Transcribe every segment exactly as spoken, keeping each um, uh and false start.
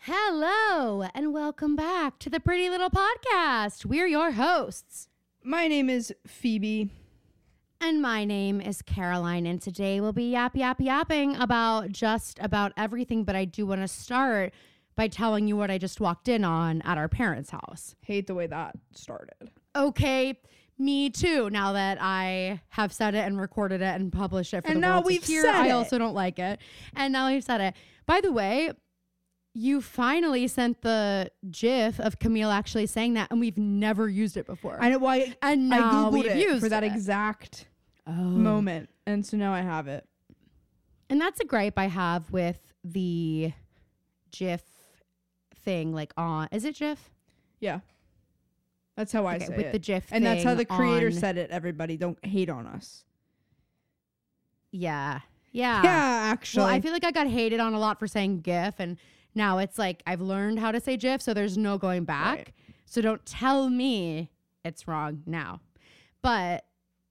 Hello, and welcome back to the Pretty Little Podcast. We're your hosts. My name is Phoebe. And my name is Caroline, and today we'll be yap, yap, yapping about just about everything, but I do want to start by telling you what I just walked in on at our parents' house. Hate the way that started. Okay, me too, now that I have said it and recorded it and published it for And the now world to we've hear. said I it. also don't like it. And now we've said it. By the way, you finally sent the GIF of Camille actually saying that, and we've never used it before. I know why. And I now googled we've it used for that it. exact Oh. moment, and so now I have it. And that's a gripe I have with the GIF thing, like on. Is it GIF? Yeah, that's how I Okay, say with it. the GIF, and that's how the thing creator on- said it. Everybody, don't hate on us. Yeah, yeah, Yeah, actually. Well, I feel like I got hated on a lot for saying GIF, and now it's like I've learned how to say GIF, so there's no going back. Right. So don't tell me it's wrong now. But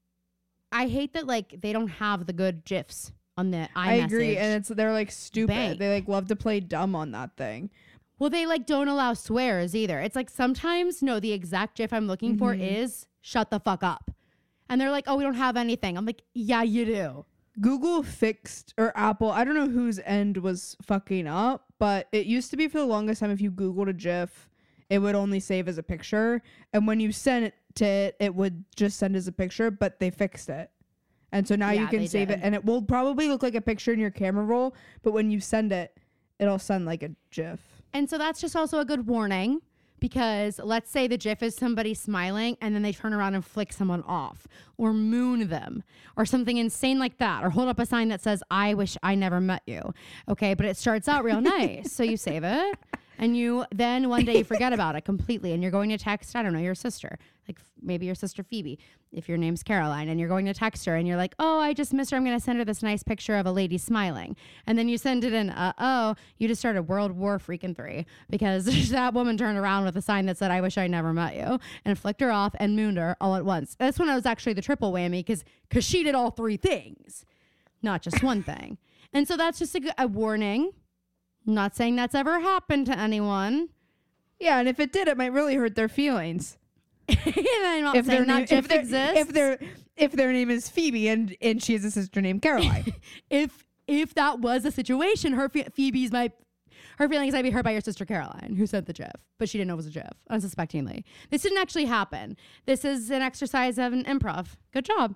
I hate that like they don't have the good GIFs on the iMessage. I agree, and it's they're like stupid. bank. They like love to play dumb on that thing. Well, they like don't allow swears either. It's like sometimes, no, the exact GIF I'm looking for Mhm. is shut the fuck up. And they're like, oh, we don't have anything. I'm like, yeah, you do. Google fixed, or Apple, I don't know whose end was fucking up, but it used to be for the longest time if you Googled a GIF, it would only save as a picture. And when you sent it to it, it would just send as a picture, but they fixed it. And so now Yeah, you can they save did. it, and it will probably look like a picture in your camera roll, but when you send it, it'll send like a GIF. And so that's just also a good warning, because let's say the GIF is somebody smiling and then they turn around and flick someone off or moon them or something insane like that, or hold up a sign that says, I wish I never met you. Okay. But it starts out real nice. So you save it and you then one day you forget about it completely. And you're going to text, I don't know, your sister, like f- maybe your sister Phoebe, if your name's Caroline, and you're going to text her and you're like, oh, I just missed her. I'm going to send her this nice picture of a lady smiling. And then you send it in, uh oh, you just started World War freaking three, because that woman turned around with a sign that said, I wish I never met you, and flicked her off and mooned her all at once. That's when I was actually the triple whammy, because because she did all three things, not just one thing. And so that's just a, g- a warning. I'm not saying that's ever happened to anyone. Yeah, and if it did, it might really hurt their feelings. I'm not If saying their name, that GIF if, their, exists. if their if their name is Phoebe and and she has a sister named Caroline. if if that was a situation, her fe- Phoebe's might her feelings might be hurt by your sister Caroline, who sent the GIF, but she didn't know it was a GIF, unsuspectingly. This didn't actually happen. This is an exercise of an improv. Good job.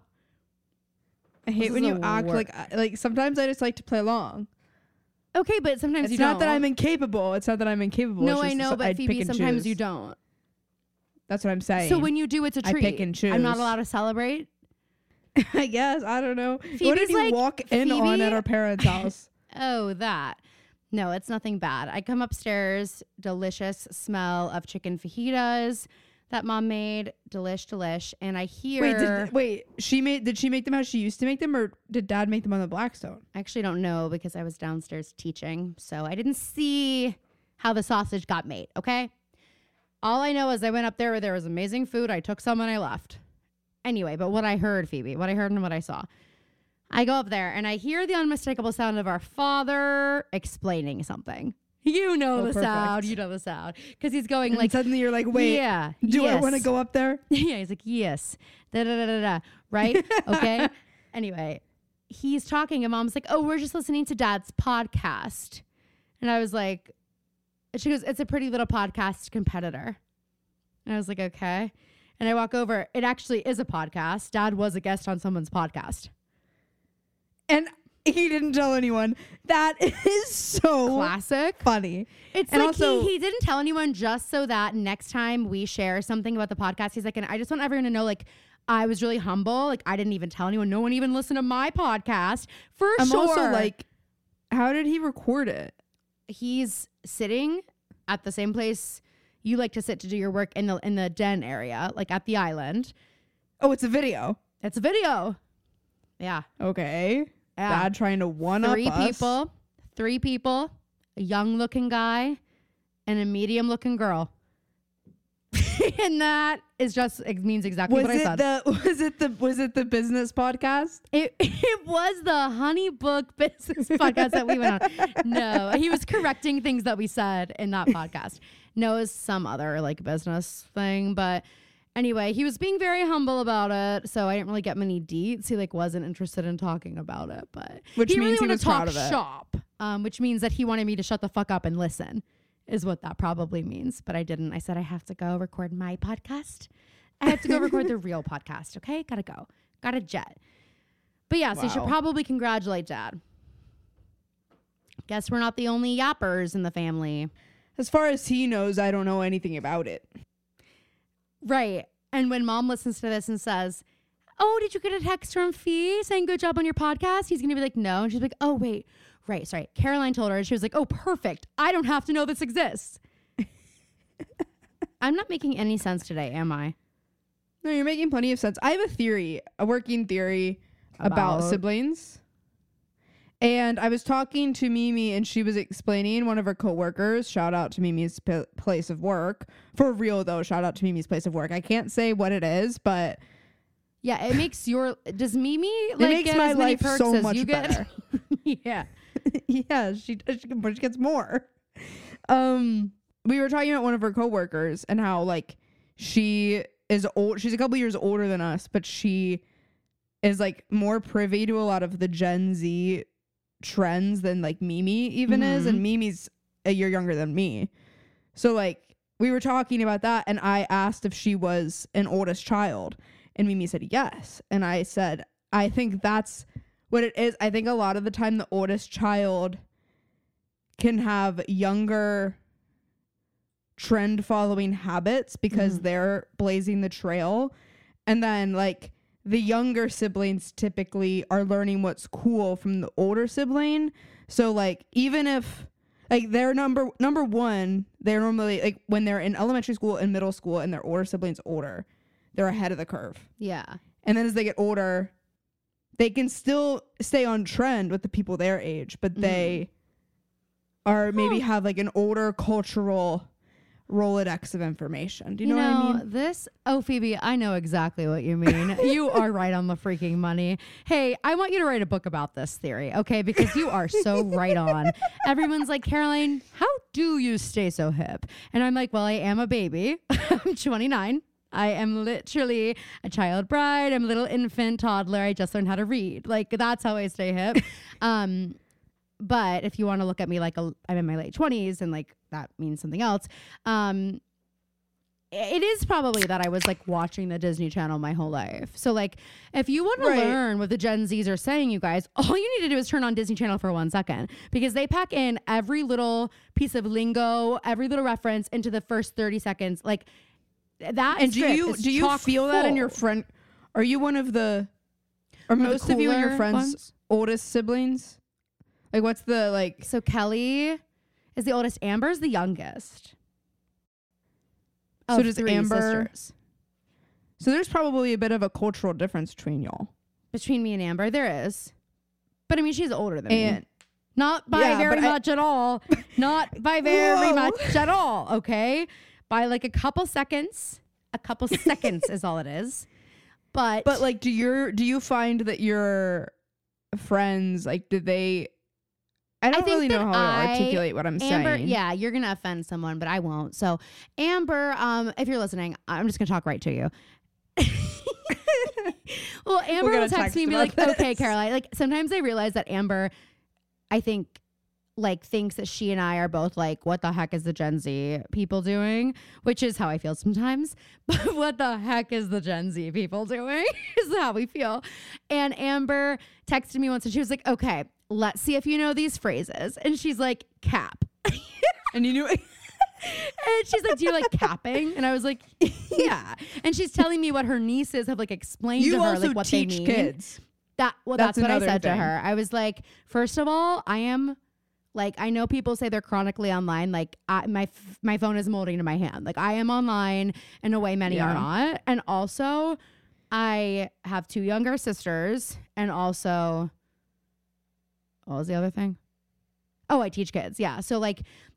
I hate This when is you a act work. like I- like sometimes I just like to play along. Okay, but sometimes It's you not don't. that I'm incapable. It's not that I'm incapable. No, it's I just know, so- but I'd pick Phoebe, and sometimes choose. you don't. That's what I'm saying. So when you do, it's a I treat. pick and I'm not choose. allowed to celebrate. I guess I don't know. what Phoebe's did you like, walk in on Phoebe- at our parents' house? Oh, that. No, it's nothing bad. I come upstairs, delicious smell of chicken fajitas that mom made, delish, delish, and I hear. Wait, did, wait. She made. Did she make them how she used to make them, or did Dad make them on the Blackstone? I actually don't know, because I was downstairs teaching, so I didn't see how the sausage got made, okay? All I know is I went up there where there was amazing food. I took some and I left. Anyway, but what I heard, Phoebe, what I heard and what I saw. I go up there and I hear the unmistakable sound of our father explaining something. You know Oh, the perfect. sound. You know the sound. Because he's going And like, suddenly you're like, wait, yeah, do I yes. want to go up there? Yeah, he's like, yes. Da da da da da. Right? Okay. Anyway, he's talking and mom's like, oh, we're just listening to Dad's podcast. And I was like, she goes, it's a Pretty Little Podcast competitor. And I was like, okay. And I walk over. It actually is a podcast. Dad was a guest on someone's podcast. And he didn't tell anyone. That is so Classic. funny. It's And like also- he, he didn't tell anyone, just so that next time we share something about the podcast, he's like, and I just want everyone to know, like, I was really humble. Like, I didn't even tell anyone. No one even listened to my podcast. For I'm sure. also like, how did he record it? He's sitting at the same place you like to sit to do your work, in the in the den area, like at the island. Oh, it's a video. It's a video. Yeah. Okay. Yeah. Dad trying to one up Three us. people. Three people. A young looking guy and a medium looking girl. and that is just, it means exactly Was what I it said. the was it the was it the business podcast? It, it was the Honey Book Business podcast that we went on. No, he was correcting things that we said in that podcast. No, it was some other like business thing. But anyway, he was being very humble about it. So I didn't really get many deets. He like wasn't interested in talking about it. But Which he means really he wanted was to talk proud of it. shop, um, which means that he wanted me to shut the fuck up and listen, is what that probably means. But I didn't. I said, I have to go record my podcast. I have to go record the real podcast. Okay. Gotta go. Got a jet. But yeah, so you should Wow. probably congratulate Dad. Guess we're not the only yappers in the family. As far as he knows, I don't know anything about it. Right. And when Mom listens to this and says, oh, did you get a text from Fee saying good job on your podcast? He's going to be like, no. And she's like, oh, wait. Right. Sorry. Caroline told her. And she was like, oh, perfect. I don't have to know this exists. I'm not making any sense today, am I? No, you're making plenty of sense. I have a theory, a working theory about, About? siblings. And I was talking to Mimi and she was explaining one of her coworkers, shout out to Mimi's p- place of work. For real though, shout out to Mimi's place of work. I can't say what it is, but Yeah, it makes your, does Mimi like makes get my as many life perks so as much you get? better. Yeah. yeah, she, she, she gets more. Um, we were talking about one of her coworkers and how like she is old. She's a couple years older than us, but she is like more privy to a lot of the Gen Z trends than like Mimi even Mhm. is. And Mimi's a year younger than me. So like we were talking about that and I asked if she was an oldest child and Mimi said yes. And I said, I think that's what it is. I think a lot of the time the oldest child can have younger trend following habits because Mhm. they're blazing the trail. And then like the younger siblings typically are learning what's cool from the older sibling. So like even if like they're number number one, they're normally like when they're in elementary school and middle school and their older siblings older, they're ahead of the curve. Yeah. And then as they get older, they can still stay on trend with the people their age, but they are maybe Huh. have like an older cultural Rolodex of information. Do you, know, what I mean? This, oh, Phoebe, I know exactly what you mean. You are right on the freaking money. Hey, I want you to write a book about this theory, okay? Because you are so right on. Everyone's like, Caroline, how do you stay so hip? And I'm like, well, I am a baby. I'm twenty-nine. I am literally a child bride. I'm a little infant toddler. I just learned how to read. Like, that's how I stay hip. um, But if you want to look at me like a, I'm in my late twenties and like that means something else. Um, it is probably that I was like watching the Disney Channel my whole life. So like if you want to Right. learn what the Gen Zs are saying, you guys, all you need to do is turn on Disney Channel for one second because they pack in every little piece of lingo, every little reference into the first thirty seconds. Like that. And do script you is do you chock feel that in your full. friend? Are you one of the, or One of the most of you and your cooler friends' ones? oldest siblings? Like, what's the like? So Kelly is the oldest. Amber's the youngest. So of does three Amber- sisters. So there's probably a bit of a cultural difference between y'all. Between me and Amber, there is. But I mean, she's older than me. And Not by Yeah, very but I- much at all. Not by very Whoa. much at all. Okay. By like a couple seconds. A couple seconds is all it is. But, but like, do your do you find that your friends like did they? I don't think really know that how to I- articulate what I'm Amber, saying. yeah, you're gonna offend someone, but I won't. So Amber, um, if you're listening, I'm just gonna talk right to you. Well, Amber gonna will text text me and be about like, okay, this. Caroline. Like sometimes I realize that Amber, I think, like thinks that she and I are both like, what the heck is the Gen Z people doing? Which is how I feel sometimes. But what the heck is the Gen Z people doing? Is how we feel. And Amber texted me once and she was like, okay, let's see if you know these phrases. And she's like, cap. And you knew. And she's like, do you like capping? And I was like, yeah. And she's telling me what her nieces have like explained You to her, also like what they teach mean. kids. That well, That's that's, what I another said thing. to her. I was like, first of all, I am like, I know people say they're chronically online. Like I, my f- my phone is molding to my hand. Like I am online in a way many Yeah. are not. And also, I have two younger sisters, and also, what was the other thing? Oh, I teach kids. Yeah. So like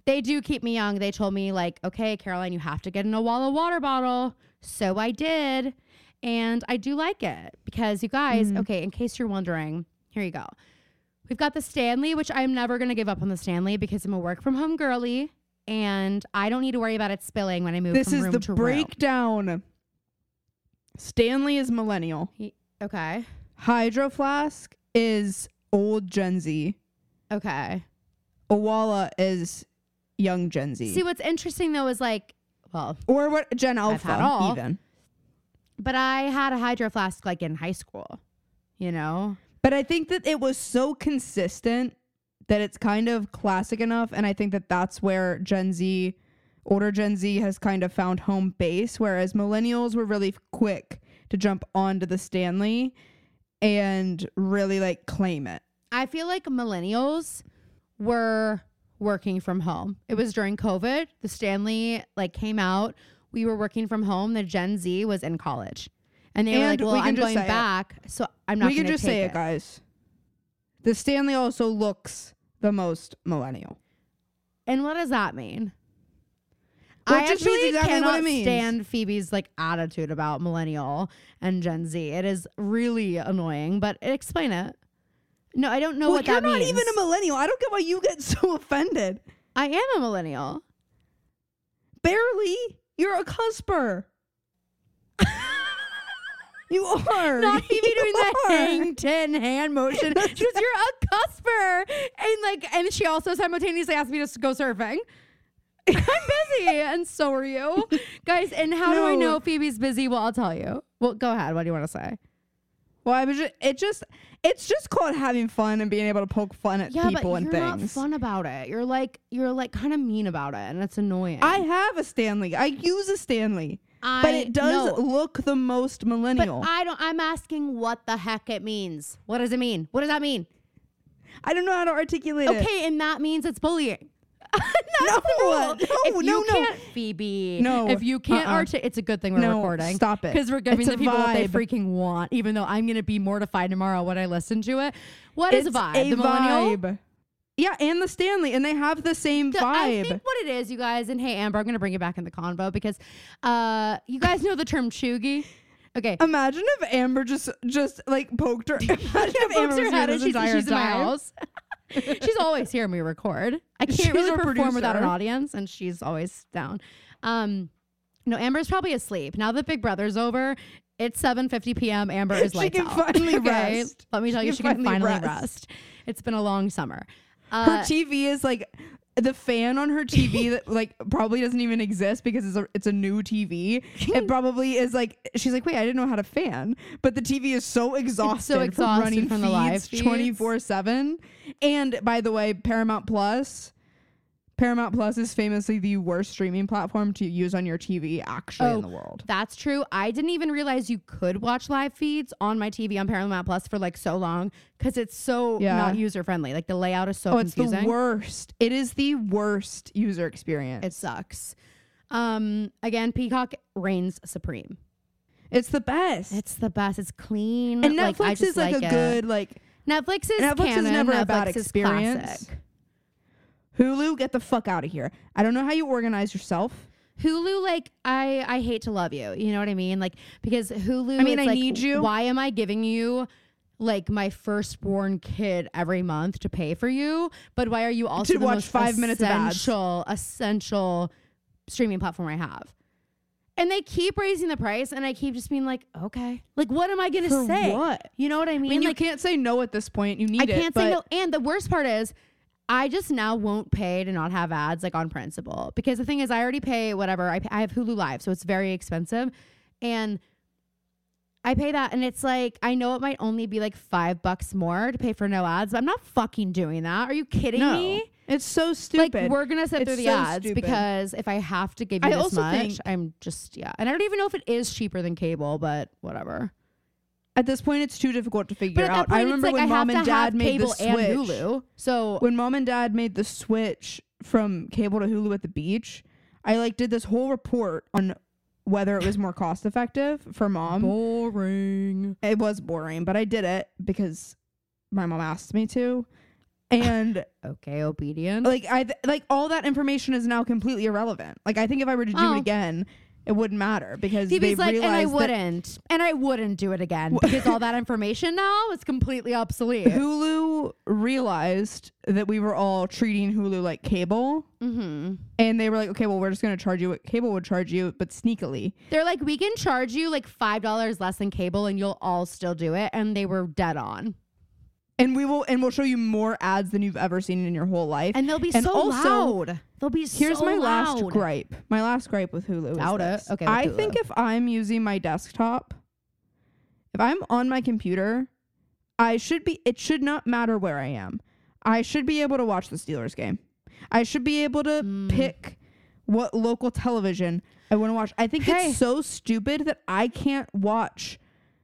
They do keep me young. They told me like, okay, Caroline, you have to get an Owala water bottle. So I did. And I do like it because you guys, Mm. okay, in case you're wondering, here you go. We've got the Stanley, which I'm never going to give up on the Stanley because I'm a work from home girly and I don't need to worry about it spilling when I move This from is room the to breakdown. Stanley is millennial. room. Okay. Hydro Flask is old Gen Z. Okay. Owala is young Gen Z. See, what's interesting though is like, well, or what Gen I've Alpha had all. even. but I had a Hydro Flask like in high school, you know? But I think that it was so consistent that it's kind of classic enough. And I think that that's where Gen Z, older Gen Z has kind of found home base. Whereas millennials were really quick to jump onto the Stanley and really like claim it. I feel like millennials were working from home. It was during COVID. The Stanley like came out. We were working from home. The Gen Z was in college. And they were And like, we well, can I'm just going say it. back. So I'm not We going can to just take say it. it, guys. The Stanley also looks the most millennial. And what does that mean? Well, I it just means actually exactly what cannot it means. stand Phoebe's like attitude about millennial and Gen Z. It is really annoying, but explain it. No, I don't know Well, what you're that not means. even a millennial. I don't get why you get so offended. I am a millennial. Barely. You're a cusper. You are. Not Phoebe You doing the are. hang ten hand motion. She goes, "You're a cusper," and like, and she also simultaneously asked me to go surfing. I'm busy, and so are you, guys. And how do I No. know Phoebe's busy? Well, I'll tell you. Well, go ahead. What do you want to say? Well, I was just, it just, it's just called having fun and being able to poke fun at Yeah, people but and you're not things. fun about it. You're like, you're like kind of mean about it, and it's annoying. I have a Stanley. I use a Stanley, I but it does know. look the most But millennial. I don't. I'm asking what the heck it means. What does it mean? What does that mean? I don't know how to articulate it. Okay, and that means it's bullying. No, That's the rule. no, if no, you no. can't, Phoebe. No, If you can't uh-uh. articulate, it's a good thing we're No, recording. stop it. Because we're giving It's the a people what they vibe. freaking want, even though I'm going to be mortified tomorrow when I listen to it. What is It's a vibe? a the millennial? vibe. Yeah, and the Stanley, and they have the same The- I vibe. think what it is, you guys, and hey, Amber, I'm going to bring you back in the convo because uh, you guys know the term chuggy. Okay. Imagine if Amber just just like poked her. Imagine if Pokes Amber her was head here and this she's, entire she's in my time. house. She's always here when we record. I can't She's really our perform without an producer. audience, and she's always down. Um, no, Amber's probably asleep. Now that Big Brother's over, it's seven fifty p.m. Amber is She lights can out. finally Okay? rest. Let me tell She you, can she can finally finally rest. rest. It's been a long summer. Her Uh, T V is like the fan on her T V that like probably doesn't even exist because it's a it's a new T V. It probably is like she's like, wait, I didn't know how to fan, but the T V is so exhausted, exhausted from running from the live feeds feeds. twenty-four seven. And by the way, Paramount Plus, Paramount Plus is famously the worst streaming platform to use on your T V actually Oh, in the world. That's true. I didn't even realize you could watch live feeds on my T V on Paramount Plus for like so long because it's so Yeah. not user friendly. Like the layout is so Oh, it's confusing. the worst. It is the worst user experience. It sucks. Um, again, Peacock reigns supreme. It's the best. It's the best. It's clean. and like, I Netflix just is like, like a it. good like Netflix is Netflix is canon. never a Netflix bad is experience. classic. Hulu, get the fuck out of here. I don't know how you organize yourself. Hulu, like I, I hate to love you. You know what I mean? Like because Hulu. I mean, it's I like, need you. Why am I giving you like my firstborn kid every month to pay for you? But why are you also To the watch most five minutes of ads. essential, essential streaming platform I have? And they keep raising the price, and I keep just being like, okay, like what am I gonna For say? what? You know what I mean? I mean, you like can't say no at this point. You need I it. can't say but no. And the worst part is, I just now won't pay to not have ads like on principle because the thing is, I already pay whatever. I, pay, I have Hulu Live, so it's very expensive, and I pay that, and it's like I know it might only be like five bucks more to pay for no ads, but I'm not fucking doing that. Are you kidding No. me? It's so stupid. Like we're gonna sit It's through the so ads stupid. because if I have to give you I this also much, think- I'm just yeah. And I don't even know if it is cheaper than cable, but whatever. At this point, it's too difficult to figure But at that out. point, I remember it's like when I mom have and to dad have made the cable switch. and Hulu. So When mom and dad made the switch from cable to Hulu at the beach, I like did this whole report on whether it was more cost effective for mom. boring. It was boring, but I did it because my mom asked me to. And Okay, obedient. like I th- like all that information is now completely irrelevant. Like I think if I were to do Oh. it again, it wouldn't matter because Phoebe's they've like, and I realized that wouldn't, and I wouldn't do it again because all that information now is completely obsolete. Hulu realized that we were all treating Hulu like cable, Mm-hmm. and they were like, okay, well, we're just going to charge you what cable would charge you, but sneakily. They're like, we can charge you like five dollars less than cable, and you'll all still do it. And they were dead on. And we will, and we'll show you more ads than you've ever seen in your whole life. And they'll be And so also, loud. They'll be Here's so my loud. last gripe. My last gripe with Hulu Doubt it. is this. Okay, with I Hulu. think if I'm using my desktop, if I'm on my computer, I should be. It should not matter where I am. I should be able to watch the Steelers game. I should be able to Mm. pick what local television I want to watch. I think Hey. it's so stupid that I can't watch.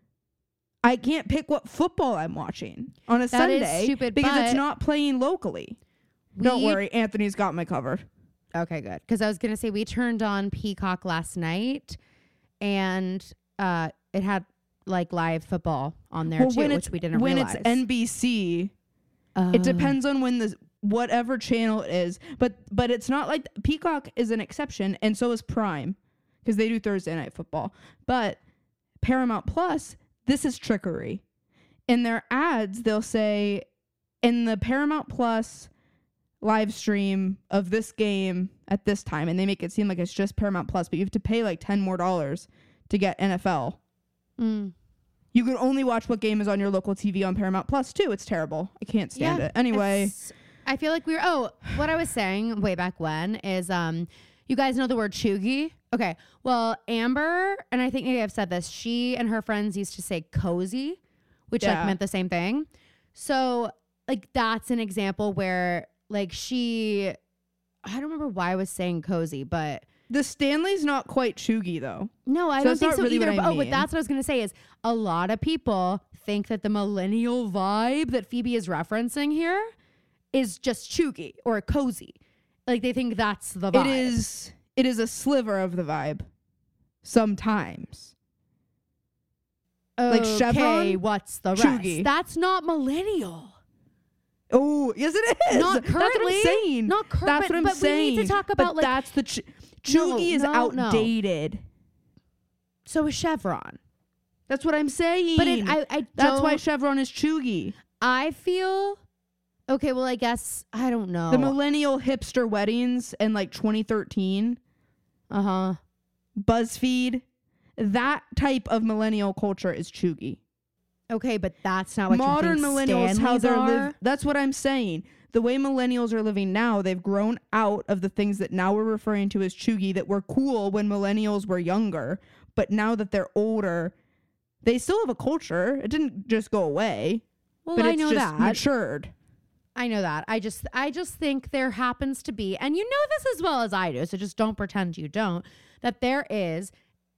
I can't pick what football I'm watching on a That is Sunday stupid, because it's but not playing locally. Don't We- worry, Anthony's got my cover. Okay, good. Because I was gonna say we turned on Peacock last night, and uh, it had like live football on there too, when which it's, we didn't when realize. it's N B C, Oh. it depends on when the whatever channel it is. But but it's not like Peacock is an exception, and so is Prime because they do Thursday night football. But Paramount Plus, this is trickery. In their ads, they'll say in the Paramount Plus live stream of this game at this time, and they make it seem like it's just Paramount Plus, but you have to pay like ten more dollars to get N F L. Mm. You can only watch what game is on your local T V on Paramount Plus too. It's terrible. I can't stand Yeah, it. Anyway, it's- I feel like we were. Oh, what I was saying way back when is, um, you guys know the word chuggy? Okay. Well, Amber, and I think maybe I've said this. She and her friends used to say cozy, which Yeah. like meant the same thing. So like that's an example where like she, I don't remember why I was saying cozy, but. the Stanley's not quite chuggy though. No, I So don't that's think not so really either. what I But, oh, but mean. that's what I was gonna say is a lot of people think that the millennial vibe that Phoebe is referencing here is just chuggy or cozy. Like they think that's the vibe. It is. It is a sliver of the vibe. Sometimes. like Okay, Chevron, what's the rest? chuggy. That's not millennial. Oh, yes, it is. Not That's what currently. I'm saying. Not cur- That's but- what I'm but we saying. need to talk But about, like- that's the ch- No, chuggy is no, no. outdated. So is Chevron. That's what I'm saying. But it, I, I That's why don't- Chevron is chuggy. I feel. Okay, well, I guess I don't know. The millennial hipster weddings in like twenty thirteen, uh huh. BuzzFeed, that type of millennial culture is chuggy. Okay, but that's not what Modern you think millennials, how Stanleys they're are. living. That's what I'm saying. The way millennials are living now, they've grown out of the things that now we're referring to as chuggy that were cool when millennials were younger. But now that they're older, they still have a culture. It didn't just go away. Well, but I it's know just that. matured. I know that. I just I just think there happens to be, and you know this as well as I do, so just don't pretend you don't, that there is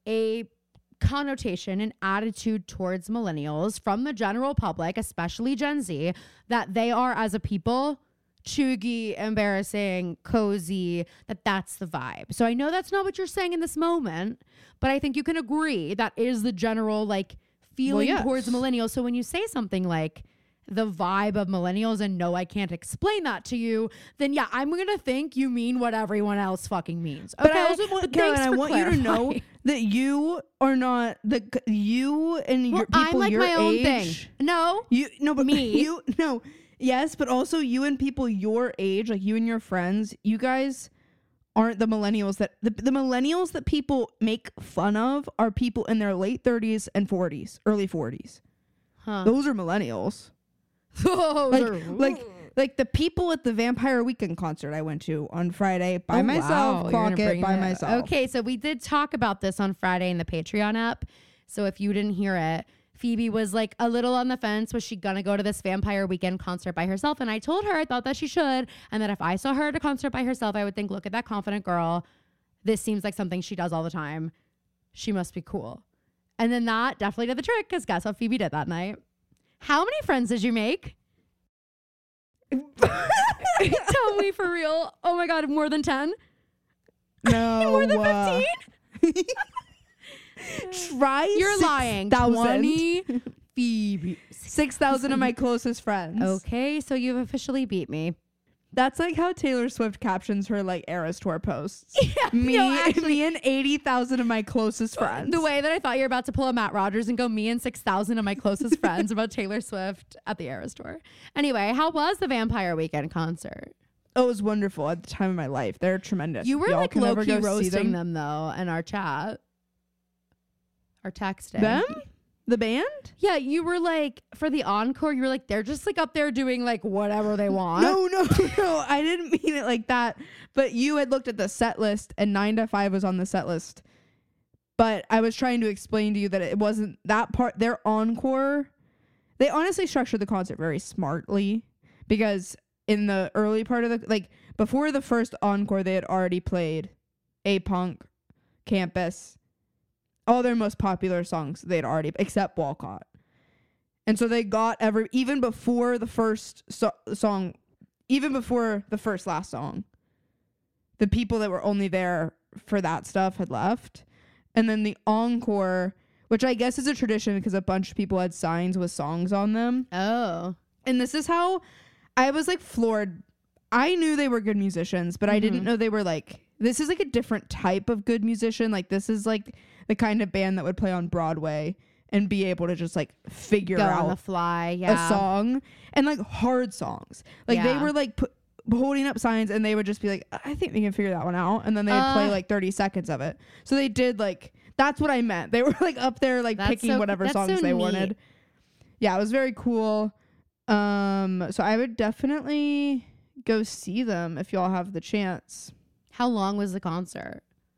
a connotation and attitude towards millennials from the general public, especially Gen Z, that they are as a people chuggy, embarrassing, cozy, that that's the vibe. So I know that's not what you're saying in this moment, but I think you can agree that is the general like feeling yes. towards millennials. So when you say something like the vibe of millennials and no, I can't explain that to you, then yeah, I'm going to think you mean what everyone else fucking means. Okay? But I also want, But Caroline, thanks I for want you to know clarifying. that you are not the you and Well, your people I'm like your my own age. thing. No. You no, but Me. you no. Yes, but also you and people your age, like you and your friends, you guys aren't the millennials that the, the millennials that people make fun of are people in their late thirties and forties, early forties. Huh. Those are millennials. Those Like are- like like the people at the Vampire Weekend concert I went to on Friday by Oh, myself, wow. You're clock gonna it bring by that- myself. Okay, so we did talk about this on Friday in the Patreon app. So if you didn't hear it, Phoebe was like a little on the fence. Was she gonna go to this Vampire Weekend concert by herself? And I told her I thought that she should, and that if I saw her at a concert by herself, I would think, look at that confident girl. This seems like something she does all the time. She must be cool. And then that definitely did the trick, because guess what Phoebe did that night? How many friends did you make? Tell me for real. Oh my God, more than ten? No, More than uh, fifteen? try You're six lying. thousand. twenty, Phoebe. six thousand of my closest friends. Okay, so you've officially beat me. That's like how Taylor Swift captions her like Eras Tour posts. Yeah, me, no, actually, me and eighty thousand of my closest friends. the way that I thought you were about to pull a Matt Rogers and go me and six thousand of my closest friends about Taylor Swift at the Eras Tour. Anyway, how was the Vampire Weekend concert? Oh, it was wonderful at the time of my life. They're tremendous. You were Y'all like can ever low-key go see roasting them. them though in our chat. Our texting. Them? The band? Yeah, you were like, for the encore, you were like, they're just like up there doing like whatever they want. No, no, no. I didn't mean it like that. But you had looked at the set list and nine to five was on the set list. But I was trying to explain to you that it wasn't that part. Their encore, they honestly structured the concert very smartly because in the early part of the, like before the first encore, they had already played A-Punk, Campus, all their most popular songs they'd already, except Walcott. And so they got every, even before the first so- song, even before the first last song, the people that were only there for that stuff had left. And then the encore, which I guess is a tradition because a bunch of people had signs with songs on them. Oh. And this is how I was like floored. I knew they were good musicians, but mm-hmm. I didn't know they were like, this is like a different type of good musician. Like this is like the kind of band that would play on Broadway and be able to just like figure Go out on the fly, yeah. a song and like hard songs. Like yeah. they were like pu- holding up signs and they would just be like, I think we can figure that one out. And then they'd uh, play like thirty seconds of it. So they did like, that's what I meant. They were like up there like picking so, whatever songs so they neat. wanted. Yeah, it was very cool. Um, so I would definitely go see them if y'all have the chance. How long was the concert?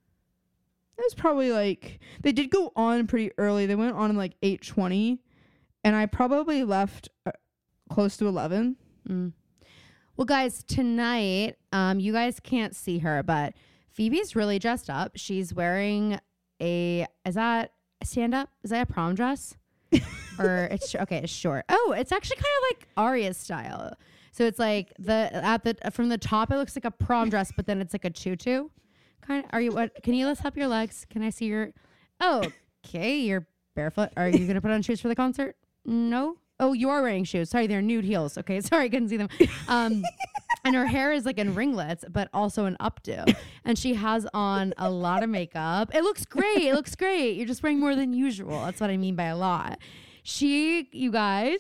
It was probably like, they did go on pretty early. They went on in like eight twenty and I probably left uh, close to eleven. Mm. Well, guys, tonight, um, you guys can't see her, but Phoebe's really dressed up. She's wearing a, is that a stand up? Is that a prom dress? Or it's, sh- okay, it's short. Oh, it's actually kind of like Aria's style. So it's like the, at the, from the top, it looks like a prom dress, but then it's like a tutu. Kind of, are you, what, can you lift up your legs? Can I see your, oh, okay, you're barefoot. Are you going to put on shoes for the concert? No. Oh, you are wearing shoes. Sorry, they're nude heels. Okay, sorry, I couldn't see them. Um, and her hair is like in ringlets, but also an updo. And she has on a lot of makeup. It looks great. It looks great. You're just wearing more than usual. That's what I mean by a lot. She, you guys,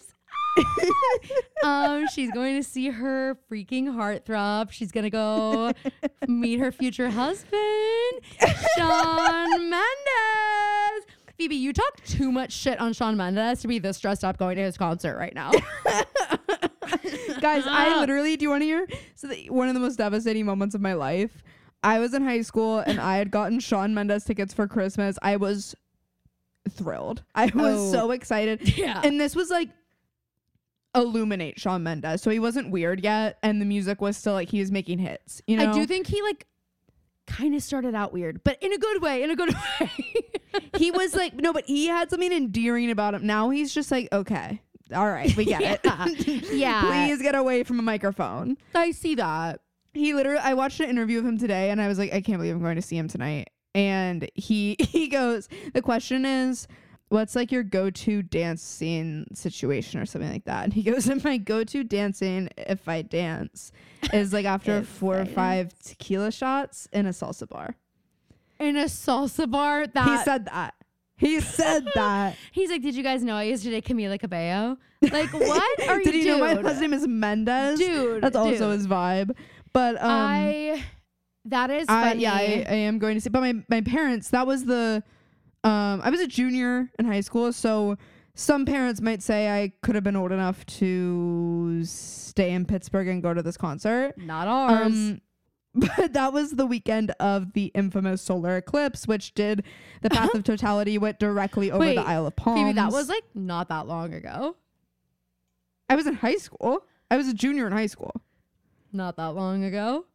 um, she's going to see her freaking heartthrob. She's going to go meet her future husband, Shawn Mendes. Phoebe, you talk too much shit on Shawn Mendes to be this stressed up going to his concert right now. Guys, I literally, do you want to hear? So the, one of the most devastating moments of my life, I was in high school and I had gotten Shawn Mendes tickets for Christmas. I was thrilled. I was Oh. so excited. Yeah. And this was like Illuminate Shawn Mendes. So he wasn't weird yet. And the music was still like he was making hits. You know? I do think he like kind of started out weird, but in a good way, in a good way. He was like, no, but he had something endearing about him. Now he's just like, okay, all right, we get Yeah. it. Yeah. Please get away from a microphone. I see that. He literally, I watched an interview of him today and I was like, I can't believe I'm going to see him tonight. And he, he goes, the question is, what's like your go-to dance scene situation or something like that? And he goes, my go-to dancing, if I dance, is like after four or five tequila shots in a salsa bar. In a salsa bar? That He said that. He said that. He's like, did you guys know I used to date Camila Cabello? Like, what are you Did you doing? know my last name is Mendes? Dude. That's also dude. his vibe. But um, I, that is I funny. yeah, I, I am going to see. But my, my parents, that was the, um, I was a junior in high school. So some parents might say I could have been old enough to stay in Pittsburgh and go to this concert. Not ours. Um, but that was the weekend of the infamous solar eclipse, which did the path of totality, went directly over Wait, the Isle of Palms. Phoebe, that was like not that long ago. I was in high school. I was a junior in high school. Not that long ago.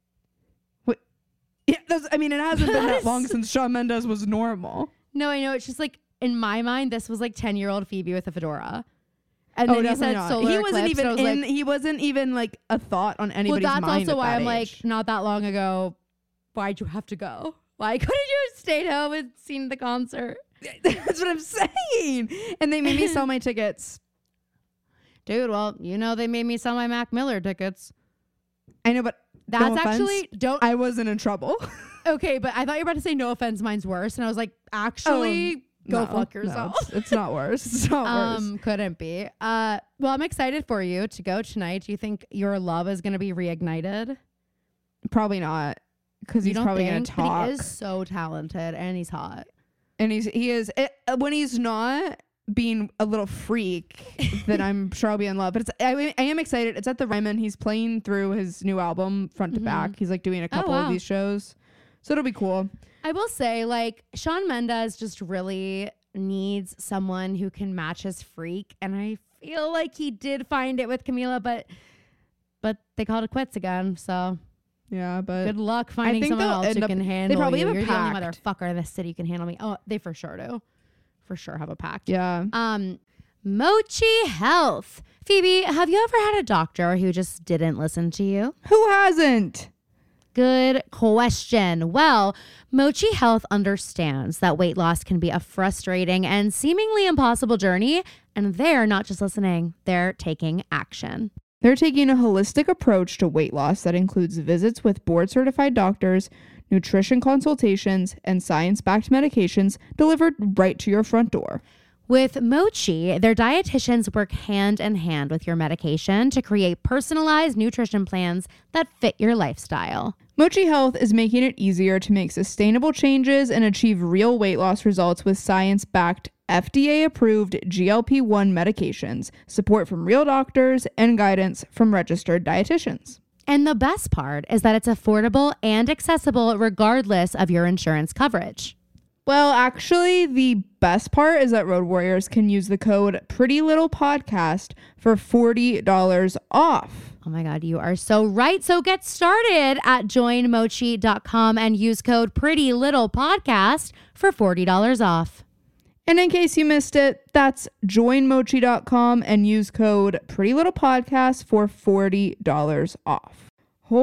Yeah, that's, I mean, it hasn't been That that is- long since Shawn Mendes was normal. No, I know. It's just like in my mind, this was like ten year old Phoebe with a fedora. And Oh, then you definitely said not. solar He eclipse, wasn't even and I was in. like, He wasn't even like a thought on well, anybody's that's mind. also at why that I'm age. like, not that long ago. Why'd you have to go? Why couldn't you have stayed home and seen the concert? That's what I'm saying. And they made me sell my tickets. Dude, well, you know they made me sell my Mac Miller tickets. I know, but That's no actually offense, don't I wasn't in trouble. okay, but I thought you were about to say no offense, mine's worse, and I was like, actually, Um, go no, fuck no, yourself. it's, it's not worse. It's not um, worse. couldn't be. Uh, well, I'm excited for you to go tonight. Do you think your love is going to be reignited? Probably not, because You he's don't probably gonna think? But talk. he is so talented and he's hot. And he's he is it, when he's not being a little freak, then I'm sure I'll be in love. But it's I, I am excited. It's at the Ryman. He's playing through his new album front to Mhm. back. He's like doing a couple wow. of these shows, so it'll be cool. I will say, like, Shawn Mendes just really needs someone who can match his freak, and I feel like he did find it with Camila, but but they called it quits again. So Yeah, but good luck finding think someone they'll else end who up- can handle probably you. have a You're the only pact. motherfucker in the city who can handle me. Oh, they for sure do. For sure have a pact. yeah, Um, Mochi Health. Phoebe, have you ever had a doctor who just didn't listen to you? who hasn't? Good question. Well, Mochi Health understands that weight loss can be a frustrating and seemingly impossible journey, and they're not just listening, they're taking action. They're taking a holistic approach to weight loss that includes visits with board-certified doctors, nutrition consultations, and science-backed medications delivered right to your front door. With Mochi, their dietitians work hand in hand with your medication to create personalized nutrition plans that fit your lifestyle. Mochi Health is making it easier to make sustainable changes and achieve real weight loss results with science-backed, F D A-approved G L P one medications, support from real doctors, and guidance from registered dietitians. And the best part is that it's affordable and accessible regardless of your insurance coverage. Well, actually, the best part is that Road Warriors can use the code PrettyLittlePodcast for forty dollars off. Oh my God, you are so right. So get started at join mochi dot com and use code PrettyLittlePodcast for forty dollars off. And in case you missed it, that's join mochi dot com and use code PrettyLittlePodcast for forty dollars off.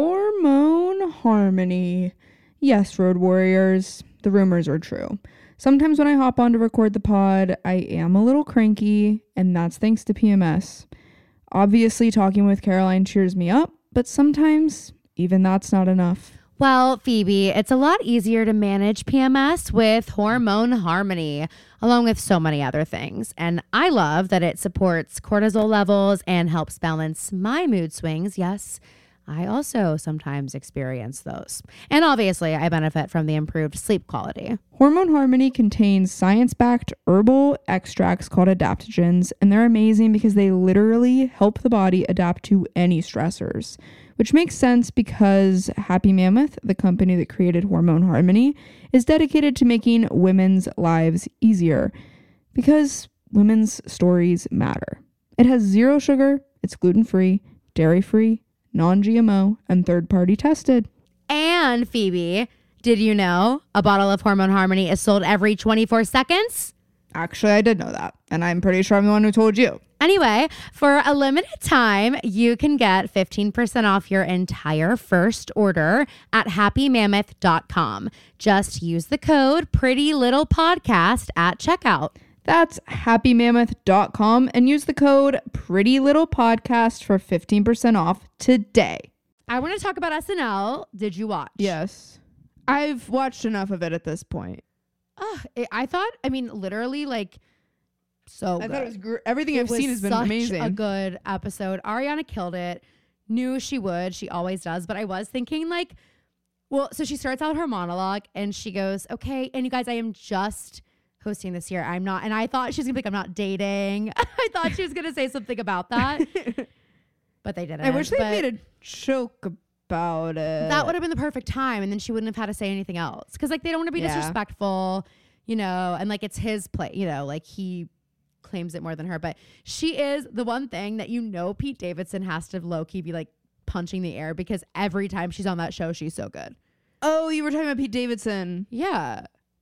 Hormone Harmony. Yes, Road Warriors, the rumors are true. Sometimes when I hop on to record the pod, I am a little cranky, and that's thanks to P M S. Obviously, talking with Caroline cheers me up, but sometimes even that's not enough. Well, Phoebe, it's a lot easier to manage P M S with Hormone Harmony, along with so many other things. And I love that it supports cortisol levels and helps balance my mood swings. Yes, I also sometimes experience those. And obviously, I benefit from the improved sleep quality. Hormone Harmony contains science-backed herbal extracts called adaptogens, and they're amazing because they literally help the body adapt to any stressors, which makes sense because Happy Mammoth, the company that created Hormone Harmony, is dedicated to making women's lives easier because women's stories matter. It has zero sugar, it's gluten-free, dairy-free, non-G M O, and third-party tested. And Phoebe, did you know a bottle of Hormone Harmony is sold every twenty-four seconds? Actually, I did know that, and I'm pretty sure I'm the one who told you. Anyway, for a limited time, you can get fifteen percent off your entire first order at happy mammoth dot com. Just use the code PrettyLittlePodcast at checkout. That's happy mammoth dot com and use the code PrettyLittlePodcast for fifteen percent off today. I want to talk about S N L. Did you watch? Yes. I've watched enough of it at this point. Oh, it, I thought, I mean, literally, like, so I good. thought it was gr- everything It I've was seen has been such amazing. a good episode. Ariana killed it. Knew she would. She always does. But I was thinking, like, well, so she starts out her monologue and she goes, okay, and you guys, I am just hosting this year. I'm not, and I thought she was gonna be like, I'm not dating. I thought she was gonna say something about that, but they didn't. I wish they But made a joke about it. that would have been the perfect time, and then she wouldn't have had to say anything else. Because like they don't want to be Yeah. disrespectful, you know, and like it's his play, you know, like he claims it more than her. But she is the one thing that you know Pete Davidson has to low key be like punching the air because every time she's on that show, she's so good. Oh, you were talking about Pete Davidson. Yeah.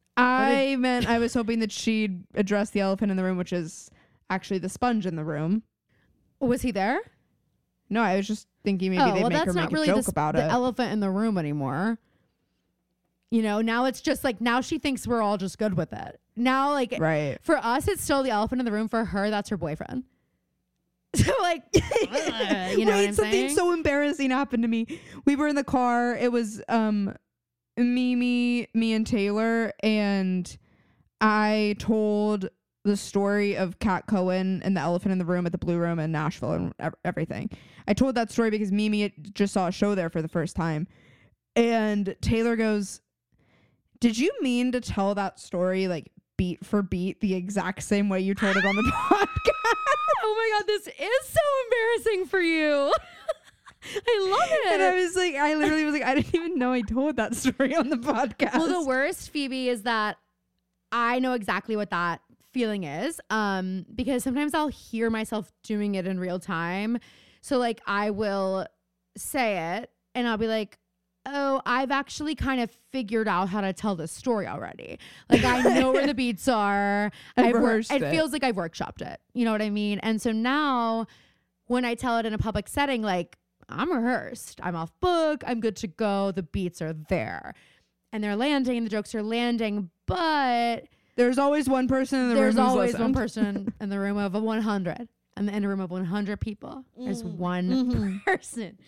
I meant I was hoping that she'd address the elephant in the room, which is actually the sponge in the room. Was he there? No, I was just thinking maybe oh, they'd well, make that's her not make really a the, joke sp- about the it. elephant in the room anymore. You know, now it's just like now she thinks we're all just good with it. now, like, Right. for us, it's still the elephant in the room. For her, that's her boyfriend. So, like, uh, you know Wait, what I'm something saying? so embarrassing happened to me. We were in the car. It was um, Mimi, me, and Taylor, and I told the story of Kat Cohen and the elephant in the room at the Blue Room in Nashville and ev- everything. I told that story because Mimi just saw a show there for the first time. And Taylor goes, did you mean to tell that story like beat for beat the exact same way you told it on the podcast? Oh my God, this is so embarrassing for you. I love it. And I was like, I literally was like, I didn't even know I told that story on the podcast. Well, the worst, Phoebe, is that I know exactly what that feeling is, um, because sometimes I'll hear myself doing it in real time. So like I will say it and I'll be like, oh, I've actually kind of figured out how to tell this story already. Like I know where the beats are. I've I've wor- rehearsed it it. feels like I've workshopped it. You know what I mean? And so now when I tell it in a public setting, like I'm rehearsed, I'm off book, I'm good to go. The beats are there and they're landing and the jokes are landing, but there's always one person in the there's room who's always listened. one person in the room of a one hundred. And in a room of one hundred people, there's one Mhm. person.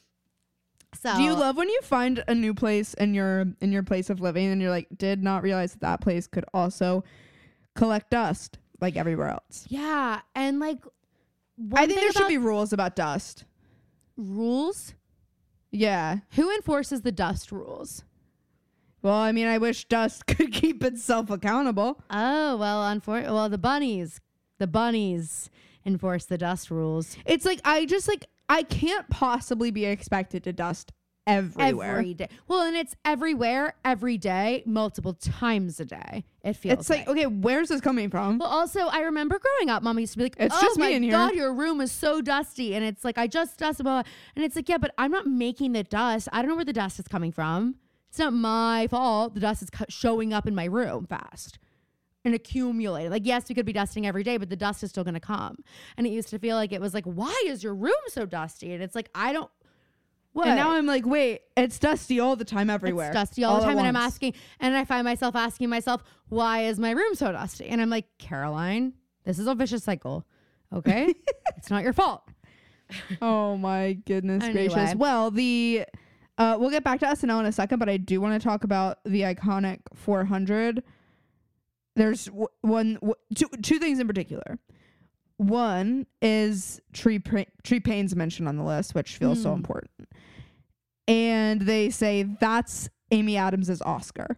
So Do you love when you find a new place in your in your place of living and you're like, did not realize that that place could also collect dust like everywhere else? Yeah, and like I think there should be rules about dust. rules. Yeah. Who enforces the dust rules? Well, I mean, I wish dust could keep itself accountable. Oh well, unfor- well the bunnies, the bunnies enforce the dust rules It's like I just like I can't possibly be expected to dust everywhere. every day. Well, and it's everywhere, every day, multiple times a day. It feels It's like, okay, where's this coming from? Well, also, I remember growing up, Mom used to be like, It's oh just me my in here." God, your room is so dusty. And it's like, I just dusted, blah, blah. And it's like, yeah, but I'm not making the dust. I don't know where the dust is coming from. It's not my fault. The dust is cu- showing up in my room fast and accumulating. Like, yes, we could be dusting every day, but the dust is still going to come. And it used to feel like it was like, why is your room so dusty? And it's like, I don't. What? And now I'm like, wait, it's dusty all the time everywhere. It's dusty all, the at time. And I'm once. asking, and I find myself asking myself, why is my room so dusty? And I'm like, Caroline, this is a vicious cycle. Okay. It's not your fault. Oh my goodness Anyway. gracious. Well, the uh, we'll get back to S N L in a second, but I do want to talk about the iconic four hundred. There's w- one, w- two, two things in particular. One is Tree pra- Tree Payne's mentioned on the list, which feels so Hmm. important. And they say that's Amy Adams's Oscar.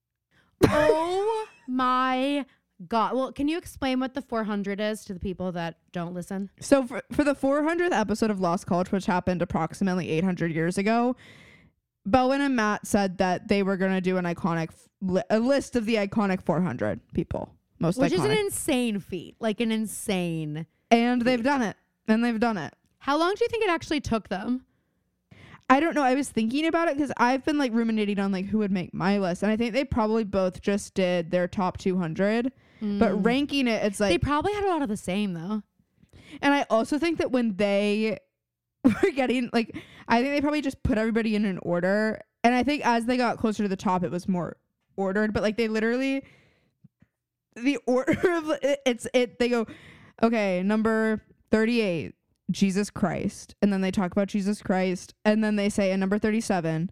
Oh my God. Well, can you explain what the four hundred is to the people that don't listen? So for, for the four hundredth episode of Lost College, which happened approximately eight hundred years ago, Bowen and Matt said that they were going to do an iconic li- a list of the iconic four hundred people, most Which is an iconic. insane feat. Like an insane. And they've done it. And they've done it. How long do you think it actually took them? I don't know. I was thinking about it because I've been like ruminating on like who would make my list. And I think they probably both just did their top two hundred. But Mm. ranking it, it's like... They probably had a lot of the same though. And I also think that when they were getting, like, I think they probably just put everybody in an order. And I think as they got closer to the top, it was more ordered. But, like, they literally, the order of it, it's, it, they go, okay, number thirty-eight, Jesus Christ. And then they talk about Jesus Christ. And then they say, at number thirty-seven,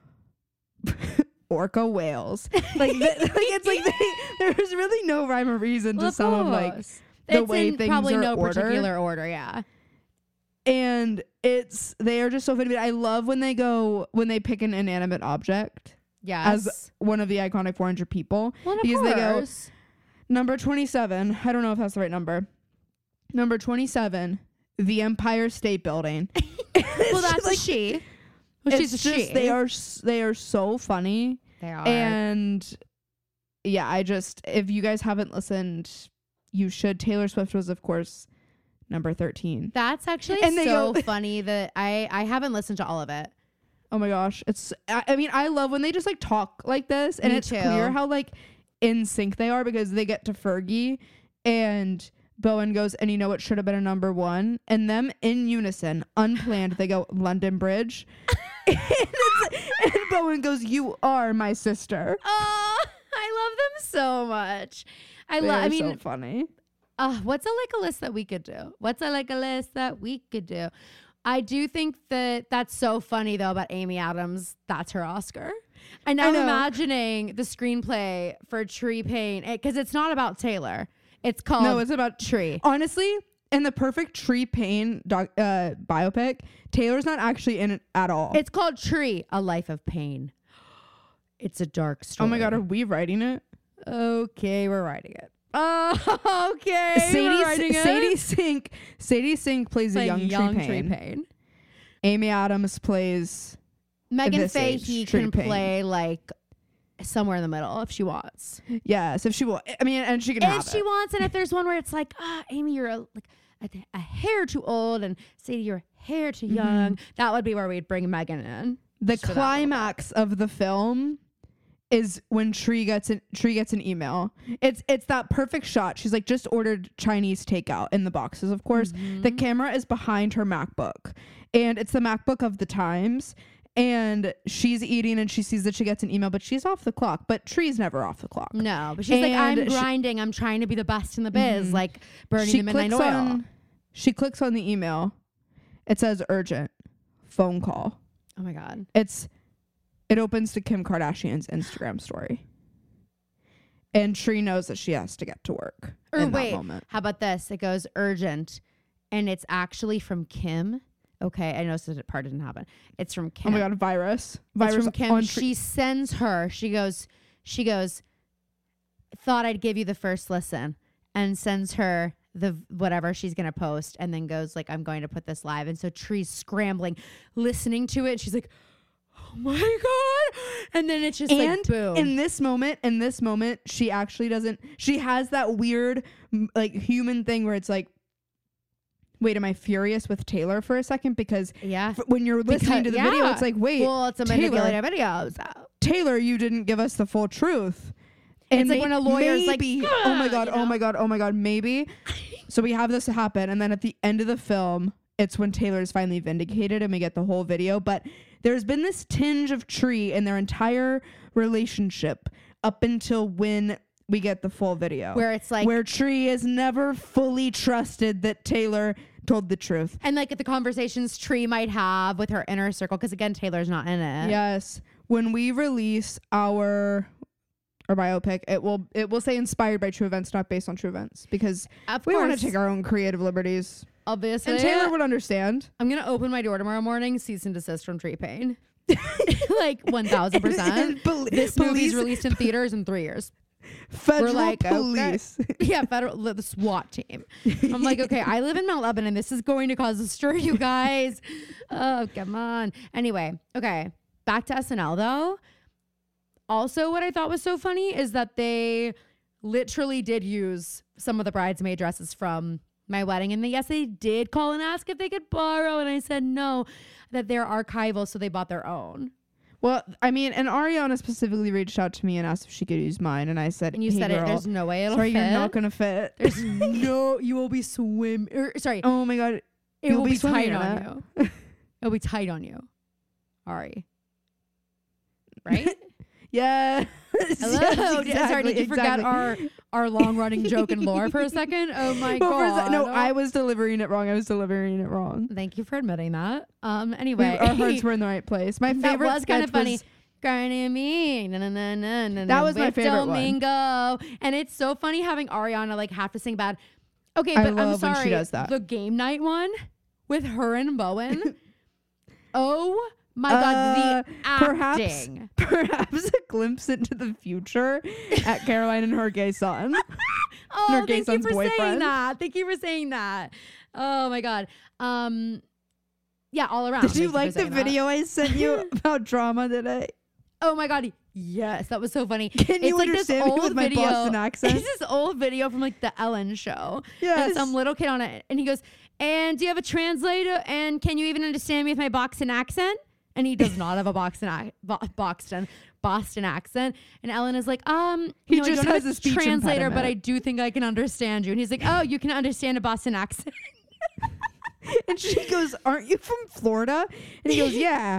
orca whales. Like, th- like it's like they, there's really no rhyme or reason Well, to some of, like, course. the It's way in things probably are no ordered. particular order, yeah. And it's they are just so funny. But I love when they go when they pick an inanimate object Yes. as one of the iconic four hundred people. well, of because they go- course. Number twenty-seven. I don't know if that's the right number. Number twenty-seven, the Empire State Building. Well, that's like a she. Well, it's she's a just she. they are s- they are so funny. They are. And yeah, I just if you guys haven't listened, you should. Taylor Swift was of course number thirteen. That's actually And they so go- funny that I I haven't listened to all of it. Oh my gosh. It's I, I mean, I love when they just like talk like this and Me it's too. clear how like in sync they are because they get to Fergie and Bowen goes, and you know what should have been a number one? And them in unison, unplanned, they go, London Bridge. and, it's, and Bowen goes, you are my sister. Oh, I love them so much. I They love. are I mean, so funny. uh, what's a like a list that we could do? What's a like a list that we could do? I do think that that's so funny though about Amy Adams. That's her Oscar. And I I'm know. imagining the screenplay for Tree Pain because it's not about Taylor. It's called No, it's about Tree. Honestly, in the perfect Tree Pain doc, uh, biopic, Taylor's not actually in it at all. It's called Tree, A Life of Pain. It's a dark story. Oh my god, are we writing it? Okay, we're writing it. Oh, okay. Sadie, we're writing it. Sadie Sink. Sadie Sink plays Like a young, young Tree Tree Pain. Pain. Amy Adams plays. Megan this age, Fahey Tree can Pain. play like somewhere in the middle if she wants. Yes, if she will. I mean, and she can If have she it. wants, and if there's one where it's like, ah, Amy, you're a, like a, a hair too old, and Sadie, you're a hair too young. That would be where we'd bring Megan in. The Just for that little climax of the film is when Tree gets an Tree gets an email. It's it's that perfect shot. She's like just ordered Chinese takeout in the boxes, of course. Mm-hmm. The camera is behind her MacBook, and it's the MacBook of the times. And she's eating, and she sees that she gets an email, but she's off the clock. But Tree's never off the clock. No, but she's like, I'm And she- grinding. I'm trying to be the best in the biz, Mhm. like burning She the midnight clicks oil. on. She clicks on the email. It says urgent phone call. Oh my god. It's it opens to Kim Kardashian's Instagram story. And Tree knows that she has to get to work Or in wait, that moment. how about this? It goes urgent, and it's actually from Kim. Okay, I know that part didn't happen. It's from Kim. Oh my god, virus. It's Virus from Kim. on Tree. She sends her. She goes. She goes. Thought I'd give you the first listen, and sends her the whatever she's gonna post, and then goes like, I'm going to put this live. And so Tree's scrambling, listening to it. She's like, oh my god! And then it's just And like boom. in this moment, in this moment, she actually doesn't. She has that weird, m- like human thing where it's like, wait, am I furious with Taylor for a second? Because yeah. f- when you're listening Because- to the video, yeah. it's like, wait, Well, it's a Taylor- manipulated video. So. Taylor, you didn't give us the full truth. It's like when a lawyer's like, maybe, oh my "Ugh," god, you oh know? my god, oh my god, maybe. So we have this happen, and then at the end of the film, it's when Taylor's finally vindicated, and we get the whole video. But there's been this tinge of Tree in their entire relationship up until when we get the full video, Where it's like, where Tree has never fully trusted that Taylor told the truth. and like the conversations Tree might have with her inner circle, because again, Taylor's not in it. Yes, when we release our our biopic, it will it will say inspired by true events, not based on true events, because Of we want to course, take our own creative liberties. obviously. And Taylor would understand. I'm gonna open my door tomorrow morning, cease and desist from Tree Pain. Like one thousand percent. Poli- This movie's police- released in theaters in three years. Federal like, okay. police. Yeah, federal the SWAT team. I'm like, okay, I live in Mount Lebanon. This is going to cause a stir, you guys. Oh, come on. Anyway, okay, back to S N L though. Also, what I thought was so funny is that they literally did use some of the bridesmaid dresses from my wedding. And they, yes, they did call and ask if they could borrow. And I said no, that they're archival. So they bought their own. Well, I mean, and Ariana specifically reached out to me and asked if she could use mine, and I said, And you hey, said girl, it, there's no way it'll sorry, fit. you're not gonna fit. There's no, you will be swim. Or, sorry, Oh my god, it you'll will be be, swimming tight in on it. you. It'll be tight on you. Ari. Right? yeah. Hello. Yes, Did- Sorry, did you exactly, forget exactly. our our long running joke and lore for a second? Oh my Well, for a god. sec- no, I was delivering it wrong. I was delivering it wrong. Thank you for admitting that. Um. We- Anyway, our hearts were in the right place. My that favorite was kind sketch of funny. was- Grinding me, na, na, na, na, na, That na, was my with favorite one. Domingo. And it's so funny having Ariana like have to sing bad. Okay, I but I'm love when sorry. she does that. The game night one with her and Bowen. Oh my Uh, god, the perhaps- acting. Perhaps a glimpse into the future at Caroline and her gay son. Oh, her gay thank you son's for saying boyfriend. that. Thank you for saying that. Oh my god. Um, yeah, all around. Did you Thank like for the saying that. video I sent you about drama today? Oh my god, yes, that was so funny. Can you it's like understand this me old with my video. Boston accent? It's this old video from like the Ellen show. Yes. And some little kid on it, and he goes, "And do you have a translator? And can you even understand me with my Boston accent?" And he does not have a Boston ac- Bo- Boston Boston accent. And Ellen is like, "Um, He you know, I just don't has have a speech translator, but I impediment." do think I can understand you." And he's like, "Oh, you can understand a Boston accent." And she goes, "Aren't you from Florida?" And he goes, "Yeah,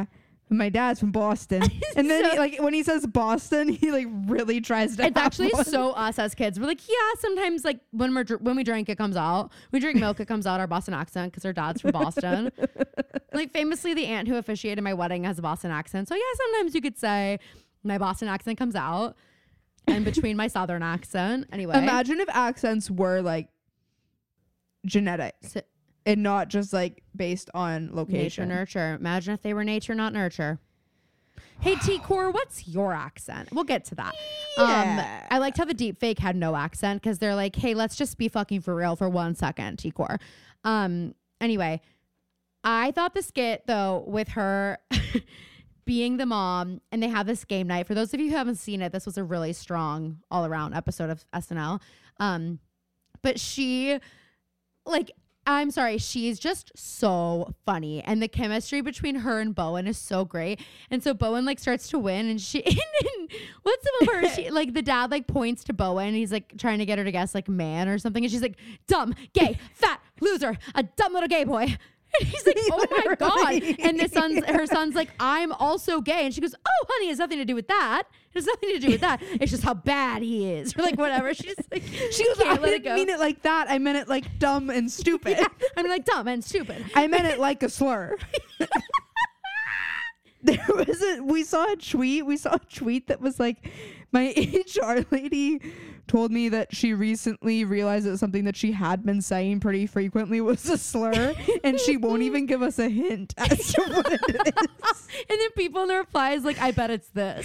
My dad's from Boston. And then So- he, like when he says Boston, he like really tries to. It's have actually one. so us as kids. We're like, yeah, sometimes like when we're dr- when we drink, it comes out. We drink milk, it comes out our Boston accent because our dad's from Boston. Like famously, the aunt who officiated my wedding has a Boston accent. So yeah, sometimes you could say my Boston accent comes out, and between my Southern accent. Anyway, Imagine if accents were like genetic So- and not just like based on nature location. nurture. Imagine if they were nature, not nurture. Hey T Core, what's your accent? We'll get to that. Yeah. Um, I liked how the deep fake had no accent because they're like, hey, let's just be fucking for real for one second, T Core. Um, anyway, I thought the skit though with her being the mom and they have this game night. For those of you who haven't seen it, this was a really strong all around episode of S N L. Um, but she like I'm sorry, she's just so funny. And the chemistry between her and Bowen is so great. And so Bowen like starts to win and she, and, and what's some of her, she, like the dad like points to Bowen and he's like trying to get her to guess like man or something. And she's like, dumb, gay, fat, loser, a dumb little gay boy. And he's like, oh my God. And the son's, her son's like, I'm also gay. And she goes, oh honey, it has nothing to do with that. It has nothing to do with that. It's just how bad he is. Or like whatever. She's like, She goes, I can't let it didn't go. mean it like that. I meant it like dumb and stupid. Yeah, I'm like dumb and stupid. I meant it like a slur. There was a we saw a tweet. We saw a tweet that was like, my H R lady told me that she recently realized that something that she had been saying pretty frequently was a slur, and she won't even give us a hint as to what it is. And then people in the replies like, I bet it's this.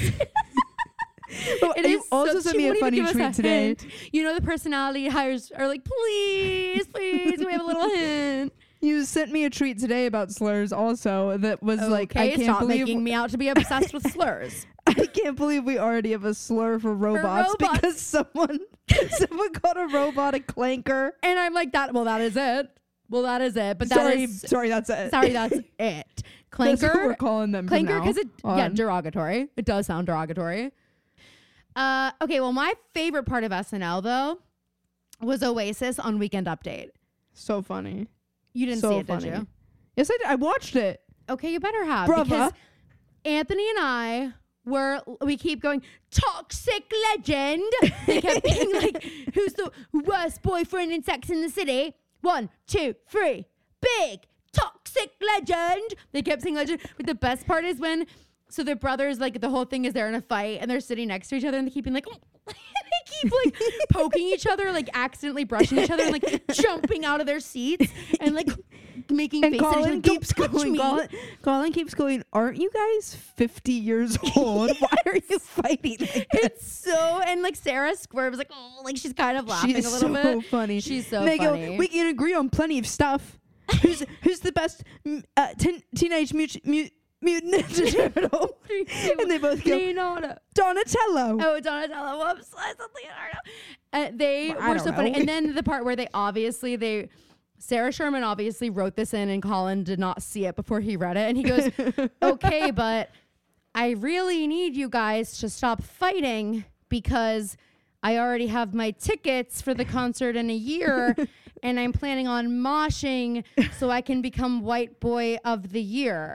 But It you is also so- sent she me a won't even funny give us tweet a today. hint. You know, the personality hires are like, please, please, can we have a little hint? You sent me a tweet today about slurs also that was like, I Okay, can't stop believe making me out to be obsessed with slurs. I can't believe we already have a slur for robots, robots. because someone someone called a robot a clanker. And I'm like, that. Well, that is it. Well, that is it. But that sorry, is sorry, that's it. sorry, that's it. That's what we're Clanker, calling them. from clanker, now because it yeah, on. derogatory. It does sound derogatory. Uh, okay. Well, my favorite part of S N L though was Oasis on Weekend Update. So funny. You didn't So see it, funny. did you? Yes, I did. I watched it. Okay, you better have. Brother. Because Anthony and I were, we keep going, toxic legend. They kept being like, who's the worst boyfriend in Sex in the City? One, two, three. Big toxic legend. They kept saying legend. But the best part is when, so their brothers, like the whole thing is they're in a fight and they're sitting next to each other and they keep being like, they keep like poking each other, like accidentally brushing each other and like jumping out of their seats and like making And faces. Colin like, keeps "Don't touch going. me." Colin, Colin keeps going. Aren't you guys fifty years old? Why are you fighting like this? It's so, and like Sarah squirms, like, oh, like she's kind of laughing She's a little so bit. funny. She's so And they funny. go, we can agree on plenty of stuff. Who's who's the best mm, uh, teen, teenage mutant mut, mutant ninja turtle? And they both go, Leonardo. Donatello. Oh, Donatello. Whoops. I said Leonardo. Uh, they Well, I were don't so funny. know. And then the part where they obviously, they, Sarah Sherman obviously wrote this in and Colin did not see it before he read it. And he goes, okay, but I really need you guys to stop fighting because I already have my tickets for the concert in a year and I'm planning on moshing so I can become white boy of the year.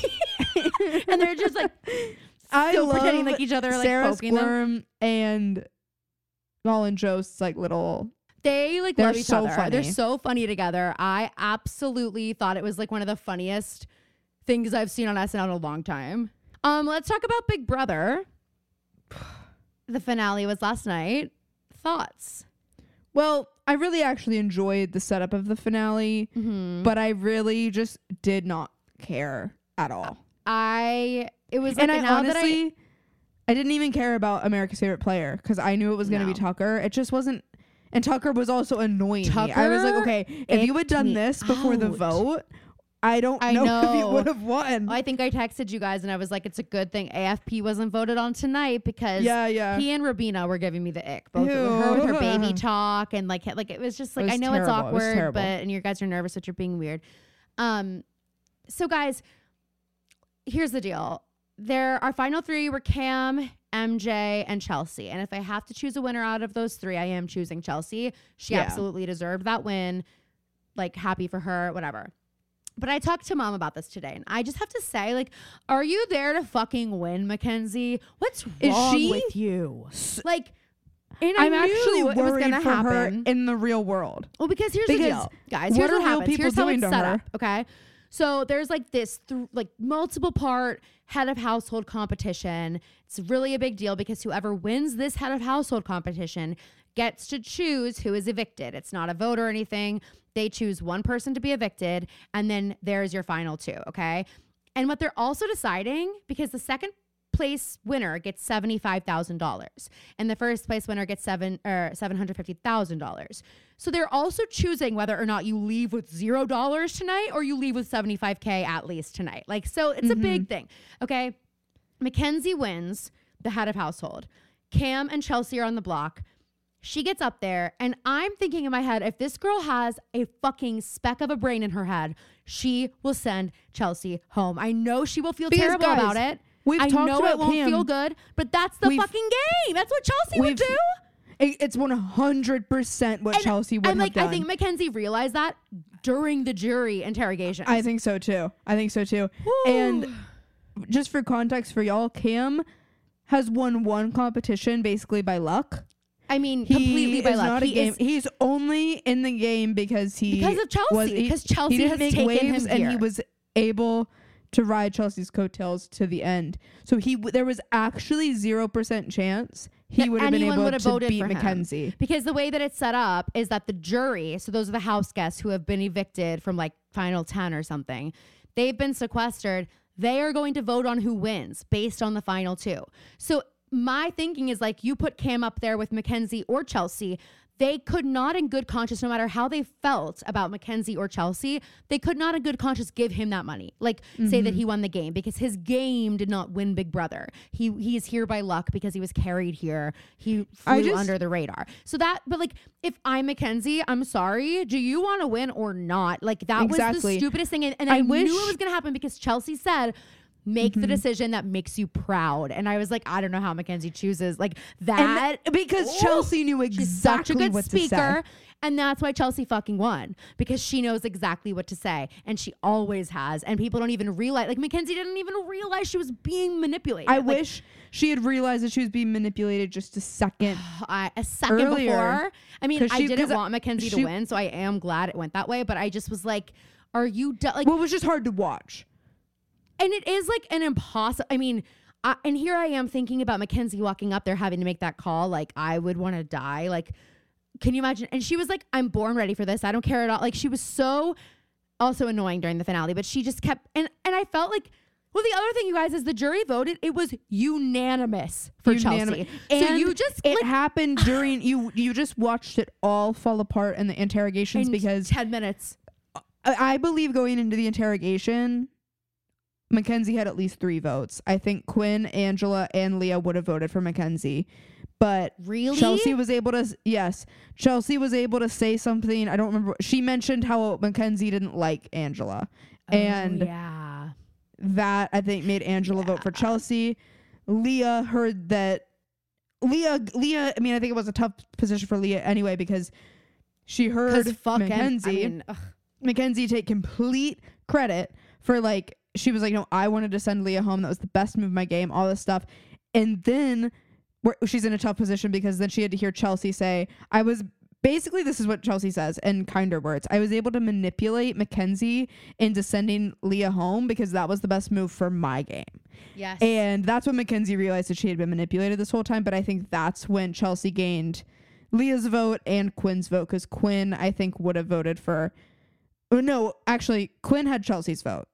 And they're just like I still love pretending like each other are like Sarah poking them. Squirm and Colin Jost's like little. They like They're love each so other. They're funny. so funny together. I absolutely thought it was like one of the funniest things I've seen on S N L in a long time. Um, let's talk about Big Brother. The finale was last night. Thoughts? Well, I really actually enjoyed the setup of the finale, Mm-hmm. but I really just did not care at all. I it was like and I now honestly, that I, didn't even care about America's Favorite Player because I knew it was going to No. be Tucker. It just wasn't. And Tucker was also annoying me. I Tucker was like, okay, if you had icked done me this before the out. vote, I don't I know, if you know. would have won. I, I think I texted you guys and I was like, it's a good thing A F P wasn't voted on tonight because yeah, yeah. he and Rabina were giving me the ick. Both with her with her baby talk and like like it was just like It was I know terrible. it's It was awkward, terrible. but and you guys are nervous that you're being weird. Um, so guys, here's the deal. There, our final three were Cam, M J, and Chelsea. And if I have to choose a winner out of those three, I am choosing Chelsea. She Yeah. absolutely deserved that win. Like happy for her, whatever. But I talked to mom about this today, and I just have to say, like, are you there to fucking win, Mackenzie? What's Is wrong she- with you? Like, and I I'm knew actually it was worried gonna for her happen. in the real world. Well, because here's Because the deal, guys. what Here's are what real happens. people Here's how doing it's to set her? up. Okay, so there's like this, th- like multiple part head of household competition. It's really a big deal because whoever wins this head of household competition gets to choose who is evicted. It's not a vote or anything. They choose one person to be evicted, and then there's your final two. Okay, and what they're also deciding, because the second place winner gets seventy-five thousand dollars and the first place winner gets seven or seven hundred fifty thousand dollars. So they're also choosing whether or not you leave with zero dollars tonight or you leave with seventy-five K at least tonight. Like, so it's Mm-hmm. a big thing. Okay. Mackenzie wins the head of household. Cam and Chelsea are on the block. She gets up there, and I'm thinking in my head, if this girl has a fucking speck of a brain in her head, she will send Chelsea home. I know she will feel Because, terrible guys, about it. we've I talked know about it won't Cam. feel good, but that's the We've- fucking game. That's what Chelsea would We've- do. It- It's one hundred percent what And Chelsea would I'm have like, done. I think Mackenzie realized that during the jury interrogation. I think so too. I think so too. And just for context for y'all, Cam has won one competition basically by luck. I mean, He completely by is luck. not a He game. is- He's only in the game because he Because of Chelsea, was- he- because Chelsea he didn't has make taken him waves, and he here. was able to ride Chelsea's coattails to the end. So he w- there was actually zero percent chance he That would have been anyone able would have to voted beat for him. Mackenzie. Because the way that it's set up is that the jury, so those are the house guests who have been evicted from like final ten or something, they've been sequestered. They are going to vote on who wins based on the final two. So my thinking is like, you put Cam up there with Mackenzie or Chelsea. They could not in good conscience, no matter how they felt about Mackenzie or Chelsea, they could not in good conscience give him that money. Like say that he won the game, because his game did not win Big Brother. He he is here by luck because he was carried here. He I flew just- under the radar. So that, but like, if I'm Mackenzie, I'm sorry. Do you want to win or not? Like that was the Exactly. stupidest thing. And, and I, I wish- knew it was going to happen because Chelsea said, make the decision that makes you proud. And I was like, I don't know how Mackenzie chooses like that. And because Ooh, Chelsea knew She's such a exactly good what to say. speaker. And that's why Chelsea fucking won, because she knows exactly what to say. And she always has. And people don't even realize, like Mackenzie didn't even realize she was being manipulated. I Like, wish she had realized that she was being manipulated just a second. I, a second Earlier. before. I mean, 'Cause I she- didn't 'cause want Mackenzie to she- win, so I am glad it went that way. But I just was like, are you do- like? Well, it was just hard to watch. And it is like an impossible. I mean, I, and here I am thinking about Mackenzie walking up there having to make that call. Like, I would want to die. Like, can you imagine? And she was like, I'm born ready for this. I don't care at all. Like, she was so also annoying during the finale, but she just kept, and, and I felt like, well, the other thing, you guys, is the jury voted. It was unanimous for Unanimous. Chelsea. So And you just, it like, happened during you. You just watched it all fall apart in the interrogations in because ten minutes. I I believe going into the interrogation, Mackenzie had at least three votes. I think Quinn, Angela, and Leah would have voted for Mackenzie. But Really? Chelsea was able to, yes, Chelsea was able to say something. I don't remember. She mentioned how Mackenzie didn't like Angela. And oh, yeah. that, I think, made Angela vote for Chelsea. Leah heard that. Leah, Leah, I mean, I think it was a tough position for Leah anyway because she heard Because fuck Mackenzie. I mean, ugh. Mackenzie take complete credit for, like, she was like, no, I wanted to send Leah home. That was the best move of my game, all this stuff. And then we're, she's in a tough position because then she had to hear Chelsea say, I was basically, this is what Chelsea says in kinder words. I was able to manipulate Mackenzie into sending Leah home because that was the best move for my game. Yes. And that's when Mackenzie realized that she had been manipulated this whole time. But I think that's when Chelsea gained Leah's vote and Quinn's vote, because Quinn, I think, would have voted for. Oh, no, actually, Quinn had Chelsea's vote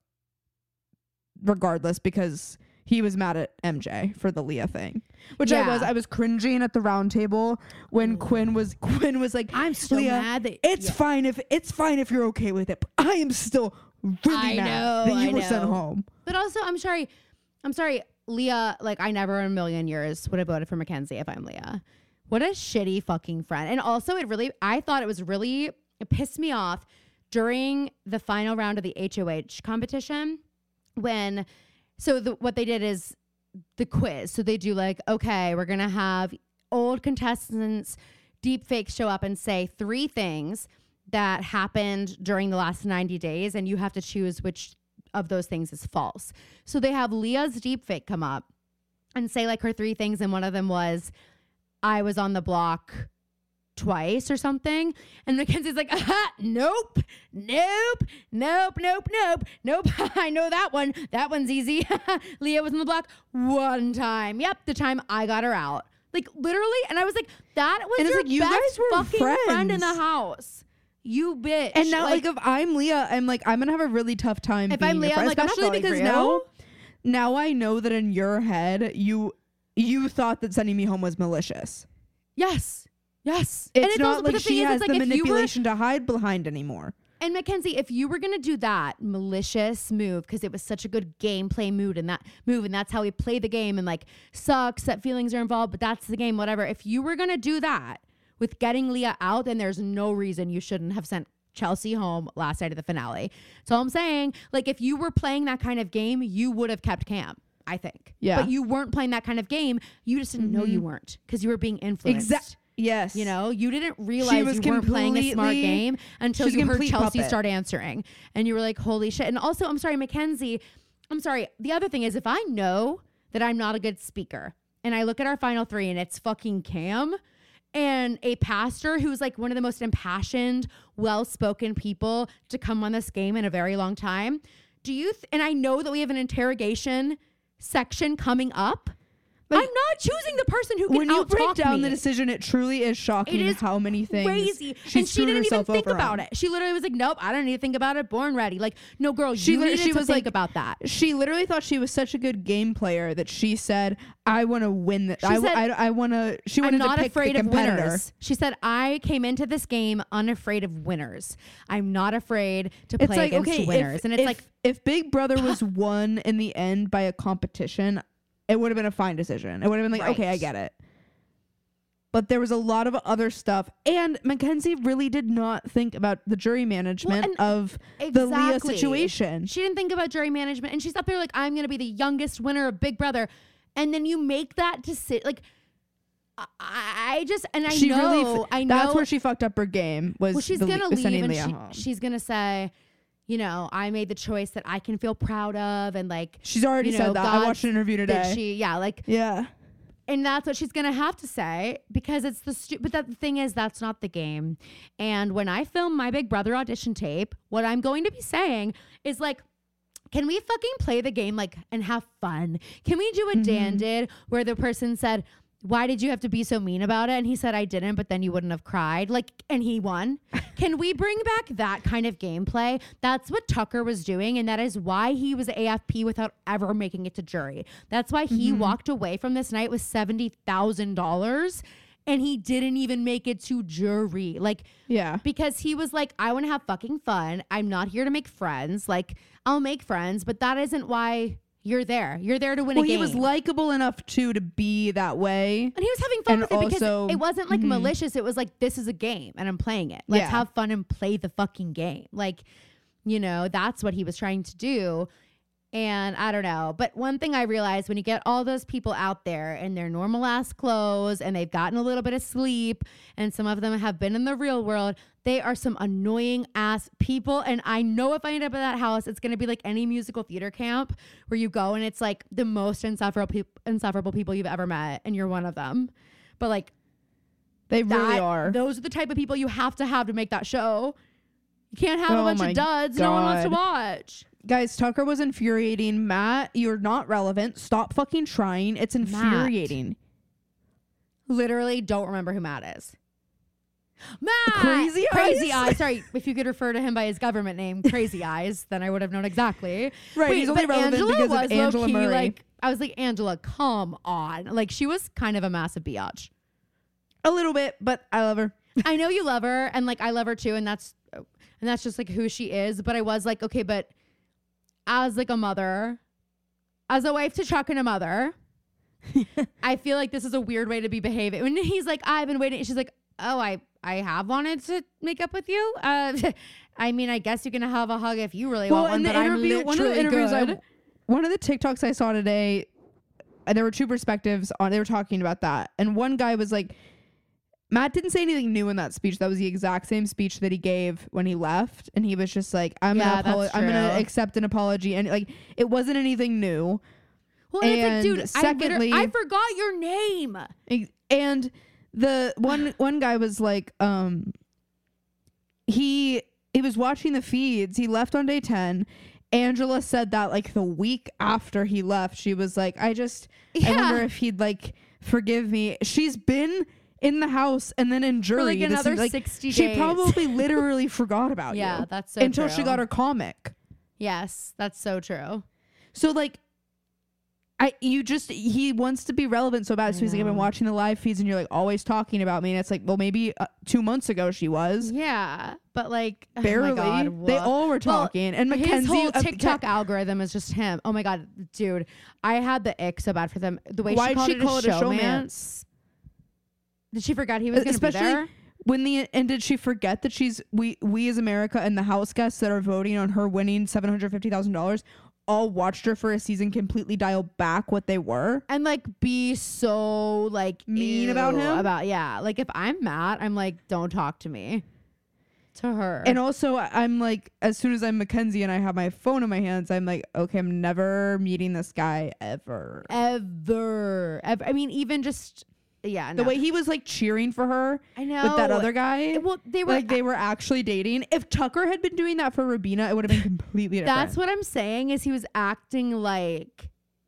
regardless because he was mad at M J for the Leah thing, which I Yeah. was. I was cringing at the round table when Quinn was Quinn was like, I'm still Leah, mad that it's yeah. fine if it's fine if you're okay with it, but I am still really I mad know, that you I were sent know. home. But also, I'm sorry. I'm sorry, Leah. Like, I never in a million years would have voted for Mackenzie if I'm Leah. What a shitty fucking friend. And also, it really, I thought it was really, it pissed me off during the final round of the H O H competition when, so the, what they did is the quiz. So they do like, okay, we're going to have old contestants, deep fakes show up and say three things. that happened during the last ninety days, and you have to choose which of those things is false. So they have Leah's deepfake come up and say like her three things, and one of them was, I was on the block twice or something. And Mackenzie's like, aha, nope, nope, nope, nope, nope, nope. I know that one. That one's easy. Leah was on the block one time. Yep, the time I got her out. Like literally. And I was like, that was And it's your like, you best guys were fucking friend in the friends. house. You bitch. And now, like, if I'm Leah, I'm like, I'm gonna have a really tough time. If being I'm your Leah, I'm friend, like, I'm not especially falling for because you. now, now I know that in your head, you you thought that sending me home was malicious. yes. Yes. It's, and it's not also, but like the thing she is, has it's the like if you were- manipulation to hide behind anymore. And Mackenzie, if you were gonna do that malicious move, because it was such a good gameplay mood and that move, and that's how we play the game, and like sucks that feelings are involved, but that's the game, whatever. If you were gonna do that with getting Leah out, then there's no reason you shouldn't have sent Chelsea home last night of the finale. That's all I'm saying. Like if you were playing that kind of game, you would have kept Cam, I think. Yeah. But you weren't playing that kind of game. You just didn't know you weren't because you were being influenced. Exactly. Yes. You know, you didn't realize was you weren't playing a smart completely- game until she's a you heard complete Chelsea puppet. start answering. And you were like, holy shit. And also, I'm sorry, Mackenzie, I'm sorry. The other thing is, if I know that I'm not a good speaker and I look at our final three and it's fucking Cam and a pastor who's like one of the most impassioned, well-spoken people to come on this game in a very long time, do you, th- and I know that we have an interrogation section coming up. Like, I'm not choosing the person who can when you break out-talk down me. the decision, it truly is shocking It is how many things crazy. she And she screwed didn't even herself think over about on. it. She literally was like, nope, I don't need to think about it. Born ready. Like, no, girl, She you lit- needed she to was think like- about that. She literally thought she was such a good game player that she said, "I want to win. Th- She I, said, I, I want to." She I'm wanted not to pick afraid the of competitor. winners. She said, I came into this game unafraid of winners. I'm not afraid to It's play like, against okay, winners. if, and it's if, like, if Big Brother was won in the end by a competition, it would have been a fine decision. It would have been like, Right. okay, I get it. But there was a lot of other stuff, and Mackenzie really did not think about the jury management and of the Leah exactly. situation. She didn't think about jury management. And she's up there like, I'm going to be the youngest winner of Big Brother. And then you make that decision. Like, I, I just, and I she know, really, f- I know. that's where she fucked up her game. Was Well, she's the, gonna le- leave, sending and Leah she, home. she's gonna say, you know, I made the choice that I can feel proud of, and like, She's already you know, said that. I God's- watched an interview today. that she, yeah, like, yeah. and that's what she's gonna have to say because it's the stu- but that the thing is that's not the game. And when I film my Big Brother audition tape, what I'm going to be saying is like, can we fucking play the game like and have fun? Can we do what Dan did where the person said, why did you have to be so mean about it? And he said, I didn't, but then you wouldn't have cried. Like, and he won. Can we bring back that kind of gameplay? That's what Tucker was doing. And that is why he was A F P without ever making it to jury. That's why he Mm-hmm. walked away from this night with seventy thousand dollars and he didn't even make it to jury. Like, Yeah. because he was like, I want to have fucking fun. I'm not here to make friends. Like, I'll make friends, but that isn't why you're there. You're there to win Well, a game. he was likable enough too to be that way. And he was having fun And with it because also- it wasn't like mhm. malicious. It was like, this is a game and I'm playing it. Let's Yeah. have fun and play the fucking game. Like, you know, that's what he was trying to do. And I don't know. But one thing I realized when you get all those people out there in their normal ass clothes and they've gotten a little bit of sleep and some of them have been in the real world, they are some annoying ass people. And I know if I end up at that house, it's going to be like any musical theater camp where you go and it's like the most insufferable, peop insufferable people you've ever met. And you're one of them. But like, They really that- are. those are the type of people you have to have to make that show. You can't have a Oh bunch my of duds no one wants to God. watch. Guys, Tucker was infuriating. Matt, you're not relevant. Stop fucking trying. It's infuriating. Literally don't remember who Matt is. Matt! Crazy Crazy Eyes? Eyes. Sorry, if you could refer to him by his government name, Crazy Eyes, then I would have known exactly. Right, Wait, he's only but relevant Angela because of was Angela low-key, Murray. Like, I was like, Angela, come on. Like, she was kind of a massive biatch. A little bit, but I love her. I know you love her, and like I love her too, and that's and that's just like who she is. But I was like, okay, but as like a mother, as a wife to Chuck and a mother, I feel like this is a weird way to be behaving. When he's like, I've been waiting, she's like, oh, I I have wanted to make up with you. Uh, I mean, I guess you can have a hug if you really Well, want one. in the But interview, I'm one of the literally interviews, good. I, one of the TikToks I saw today, uh, there were two perspectives on. They were talking about that, and one guy was like, Matt didn't say anything new in that speech. That was the exact same speech that he gave when he left, and he was just like, "I'm Yeah, gonna, apolo- that's I'm gonna true. accept an apology," and like it wasn't anything new. Well, and, it's like, And dude, secondly- I, liter- I forgot your name. Ex- And the one one guy was like, um, he he was watching the feeds. He left on day ten. Angela said that like the week after he left, she was like, I just, I Yeah. wonder if he'd like forgive me. She's been in the house and then in jury For like this another is, like, sixty she days. probably literally forgot about Yeah, you that's so until true. she got her comic. Yes, that's so true. So like, I you just he wants to be relevant so bad. I So he's like, I've been know. watching the live feeds and you're like always talking about me, and it's like, well, maybe uh, two months ago she was Yeah, but like oh my barely. God, they woof. all were talking, and His Mackenzie whole uh, TikTok algorithm is just him. Oh my God, dude, I had the ick so bad for them. The way Why'd she called she it, call a it a showmance? showmance. Did she forget he was going to be Especially there? when the and did she forget that she's we we as America and the house guests that are voting on her winning seven hundred fifty thousand dollars all watched her for a season completely dial back what they were. And like be so like Mean ew about him? About yeah, like if I'm mad, I'm like, don't talk to me. To her. And also I- I'm like, as soon as I'm Mackenzie and I have my phone in my hands, I'm like, okay, I'm never meeting this guy ever. ever, ever. I mean, even just yeah. The no. way he was like cheering for her I know with that other guy, Well, they were like they were actually dating. If Tucker had been doing that for Rubina, it would have been completely different. That's what I'm saying is he was acting like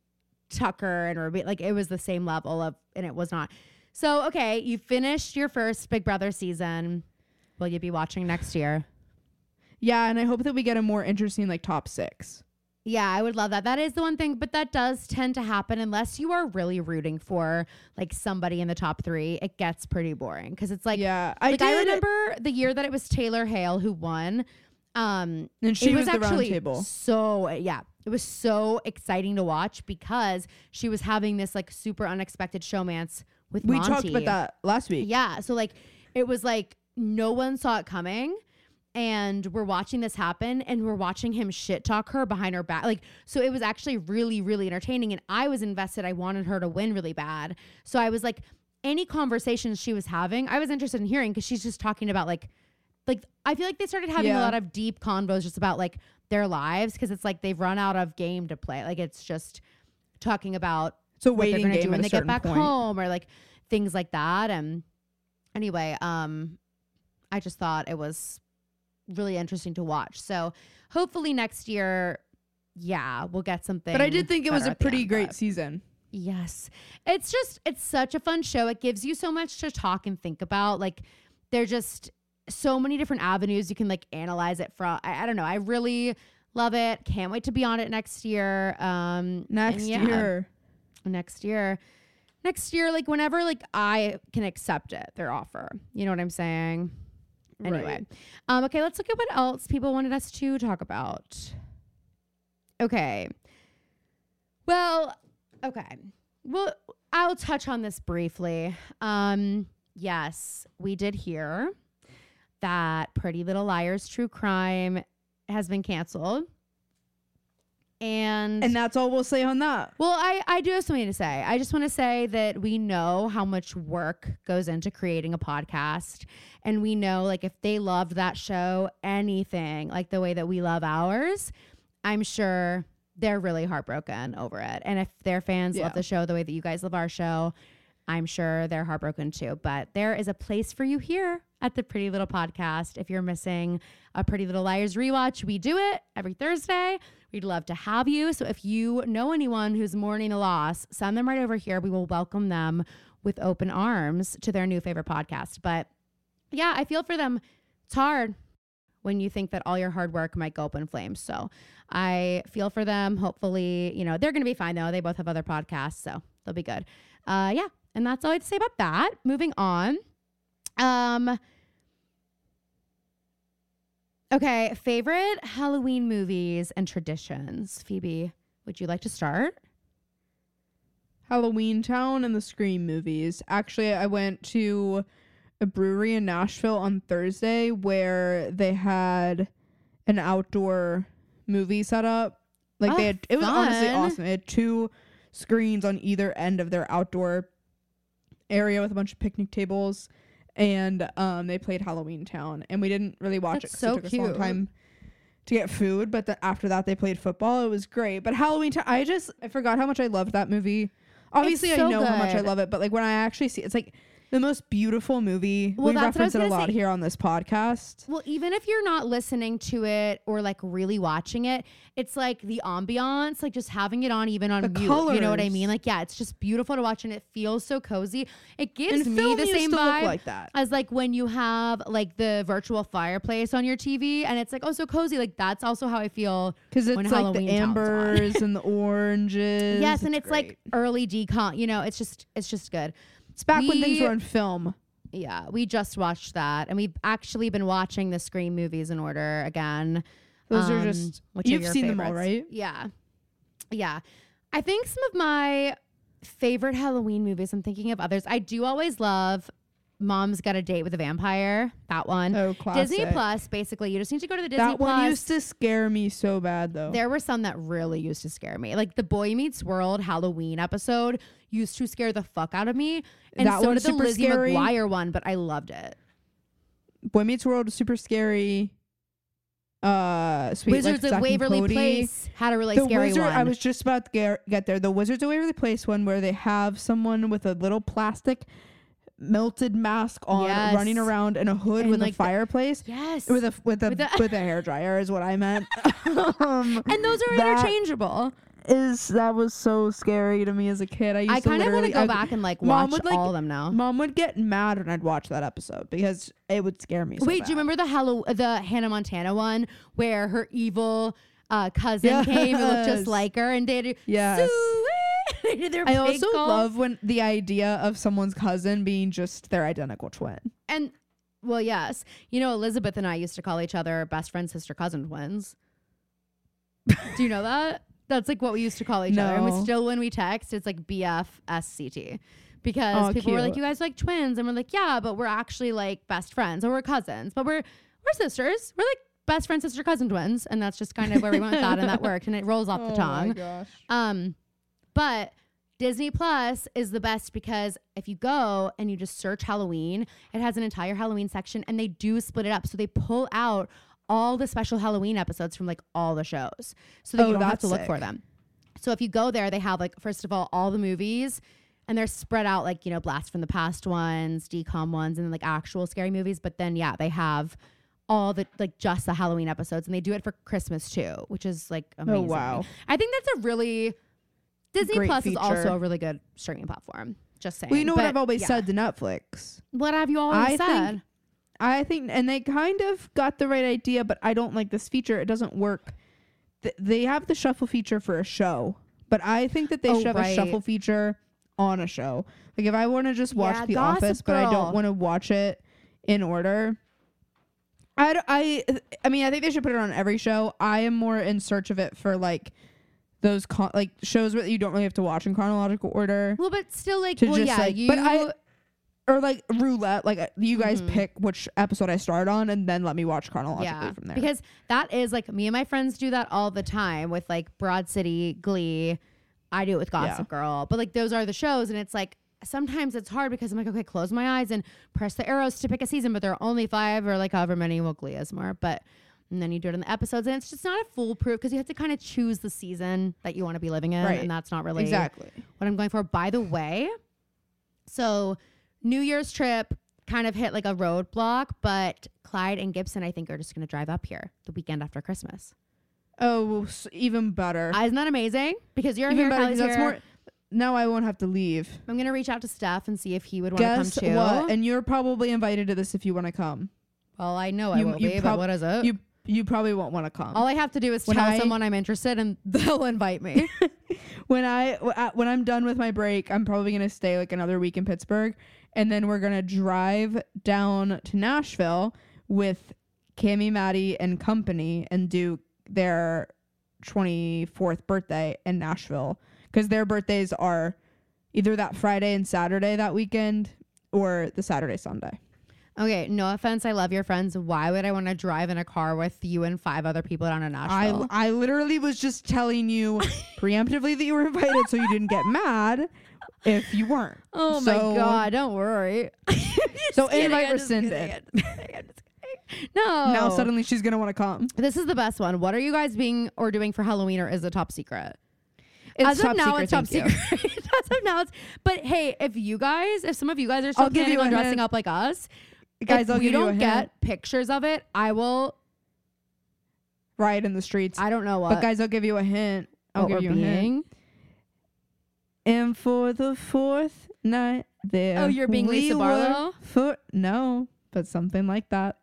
Tucker and Ruby. Like it was the same level of, and it was not. So, okay, you finished your first Big Brother season. Will you be watching next year? Yeah, and I hope that we get a more interesting like top six. Yeah, I would love that. That is the one thing, but that does tend to happen unless you are really rooting for like somebody in the top three. It gets pretty boring because it's like, yeah, I like did. I remember the year that it was Taylor Hale who won. Um, and she it was, was, the round actually table. so yeah, it was so exciting to watch because she was having this like super unexpected showmance with We Monty. talked about that last week. Yeah, so like it was like no one saw it coming. And we're watching this happen and we're watching him shit talk her behind her back. Like, so it was actually really, really entertaining. And I was invested. I wanted her to win really bad. So I was like, any conversations she was having, I was interested in hearing because she's just talking about like, like, I feel like they started having Yeah. a lot of deep convos just about like their lives because it's like they've run out of game to play. Like, it's just talking about It's a what they're waiting gonna game do when at they a get certain back point. home or like things like that. And anyway, um, I just thought it was really interesting to watch. So hopefully next year, yeah, we'll get something. But I did think it was better a at the pretty end, great but season. yes, it's just it's such a fun show. It gives you so much to talk and think about. Like they're just so many different avenues you can like analyze it from. I, I don't know. I really love it. Can't wait to be on it next year. Um, Next and yeah, year. next year. Next year, like whenever like I can accept it, their offer. You know what I'm saying? Anyway. Right. Um, okay, let's look at what else people wanted us to talk about. Okay. Well, okay. Well, I'll touch on this briefly. Um, yes, we did hear that Pretty Little Liars True Crime has been canceled. And And that's all we'll say on that. well, I, I do have something to say. I just want to say that we know how much work goes into creating a podcast. And we know, like, if they loved that show, anything like the way that we love ours, I'm sure they're really heartbroken over it. And if their fans Yeah. love the show the way that you guys love our show, I'm sure they're heartbroken too. But there is a place for you here at the Pretty Little Podcast. If you're missing a Pretty Little Liars rewatch, we do it every Thursday. We'd love to have you. So if you know anyone who's mourning a loss, send them right over here. We will welcome them with open arms to their new favorite podcast. But yeah, I feel for them. It's hard when you think that all your hard work might go up in flames. So I feel for them. Hopefully, you know, they're going to be fine though. They both have other podcasts, so they'll be good. Uh, yeah. And that's all I have to say about that. Moving on. Um, okay. Favorite Halloween movies and traditions. Phoebe, would you like to start? Halloween Town and the Scream movies. Actually, I went to a brewery in Nashville on Thursday where they had an outdoor movie set up. Like Oh, they had, it was honestly fun. awesome. They had two screens on either end of their outdoor area with a bunch of picnic tables. and um, they played Halloween Town, and we didn't really watch That's it 'cause so it took us a long cute. time to get food. But the, after that, they played football. It was great. But Halloween Town, I just I forgot how much I loved that movie. Obviously, so I know how much I good. love it, but like when I actually see, it's like the most beautiful movie. Well, we that's what I was reference it a gonna lot say. here on this podcast. Well, even if you're not listening to it or like really watching it, it's like the ambiance, like just having it on even on The mute. You know what I colors. mean? Like, yeah, it's just beautiful to watch and it feels so cozy. It gives And me film the used same to look vibe like that. as like when you have like the virtual fireplace on your T V and it's like, oh, so cozy. Like that's also how I feel. Because it's when like Halloween the Town's on. ambers and the oranges. Yes, and it's great. like early decon. You know, it's just it's just good. It's back when things we- were on film. Yeah, we just watched that, and we've actually been watching the Scream movies in order again. Those are Um, just which are you've your seen them all, favorites? right? Yeah, yeah. I think some of my favorite Halloween movies. I'm thinking of others. I do always love Mom's Got a Date with a Vampire. That one. Oh, classic. Disney Plus. Basically, you just need to go to the Disney That Plus. one used to scare me so bad, though. There were some that really used to scare me. Like the Boy Meets World Halloween episode used to scare the fuck out of me. And That so one's did the super Lizzie scary. McGuire one, but I loved it. Boy Meets World was super scary. Uh, Sweet Wizards Life of of Zack and Waverly Cody. Place had a really The scary Wizard, one. I was just about to get, get there. The Wizards of Waverly Place one where they have someone with a little plastic melted mask on Yes. running around in a hood And with like a the- fireplace. yes. With a with a With a- with a hair dryer is what I meant. um, and those are that interchangeable. is that was so scary to me as a kid. I used I to kind of want to literally- go I'd- back and like Mom watch would, like, all of them now. Mom would get mad when I'd watch that episode because it would scare me. So Wait, bad. do you remember the Hallow- the Hannah Montana one where her evil uh, cousin came and looked just Yes. like her and they did Yes. they did their I pig also call. love when the idea of someone's cousin being just their identical twin. And well, yes, you know Elizabeth and I used to call each other best friend, sister, cousin twins. Do you know that? That's like what we used to call each other, and we No. still when we text, it's like B F S C T. Because Oh, people were like, cute. "You guys are like twins," and we're like, "Yeah, but we're actually like best friends, or we're cousins, but we're we're sisters. We're like best friend, sister, cousin twins," and that's just kind of where we went with that, and that worked, and it rolls off the tongue. gosh. Um, but Disney Plus is the best because if you go and you just search Halloween, it has an entire Halloween section and they do split it up. So they pull out all the special Halloween episodes from like all the shows so that Oh, you don't have that's to look sick. for them. So if you go there, they have like, first of all, all the movies and they're spread out like, you know, Blast from the Past ones, D COM ones, and then like actual scary movies. But then, yeah, they have all the like just the Halloween episodes and they do it for Christmas too, which is like amazing. Oh, wow. I think that's a really Disney Great Plus is also feature. a really good streaming platform. Just saying. Well, you know what But, I've always yeah. said to Netflix. What have you always I said? think- I think, and they kind of got the right idea, but I don't like this feature. It doesn't work. Th- they have the shuffle feature for a show, but I think that they Oh, should have right. a shuffle feature on a show. Like if I want to just watch Yeah, The Gossip Office, but I Girl. don't want to watch it in order. I, d- I, I mean, I think they should put it on every show. I am more in search of it for like those con- like shows where you don't really have to watch in chronological order. Well, but still, like, To well, just, yeah, like- you. but I- Or like roulette, like uh, you guys Mhm. pick which episode I start on and then let me watch chronologically yeah, from there. because that is like me and my friends do that all the time with like Broad City, Glee. I do it with Gossip Yeah. Girl, but like those are the shows, and it's like sometimes it's hard because I'm like, okay, close my eyes and press the arrows to pick a season, but there are only five or like however many. Well, Glee is more, but and then you do it in the episodes, and it's just not a foolproof because you have to kind of choose the season that you want to be living in, Right. and that's not really Exactly. what I'm going for. By the way, so New Year's trip kind of hit like a roadblock, but Clyde and Gibson, I think, are just going to drive up here the weekend after Christmas. Oh, s- even better. Uh, isn't that amazing? Because you're even here, better. 'cause Kylie's That's here. more. Now I won't have to leave. I'm going to reach out to Steph and see if he would want to come Guess too. what? And you're probably invited to this if you want to come. Well, I know I You- will you be, but prob- what is it? You you probably won't want to come. All I have to do is When tell I- someone I'm interested and they'll invite me. when I w- uh, when I'm done with my break, I'm probably gonna stay like another week in Pittsburgh, and then we're gonna drive down to Nashville with Cami, Maddie, and company, and do their twenty-fourth birthday in Nashville because their birthdays are either that Friday and Saturday that weekend or the Saturday Sunday. Okay, no offense. I love your friends. Why would I want to drive in a car with you and five other people down to Nashville? I I literally was just telling you preemptively that you were invited so you didn't get mad if you weren't. Oh So- my god, don't worry. So kidding, invite I'm just rescinded. kidding, I'm just kidding, I'm just kidding. No. Now suddenly she's gonna want to come. This is the best one. What are you guys being or doing for Halloween, or is it top secret? It's As top of now, secret, it's top thank you. secret. As of now, it's. But hey, if you guys, if some of you guys are still I'll give planning you on a dressing hint. up like us, Guys, if I'll we give you a don't get hint. pictures of it, I will. Riot in the streets. I don't know what. But guys, I'll give you a hint. I'll what give we're you a hint. being. And for the fourth night there. Oh, you're being we Lisa were Barlow? For, no, but something like that.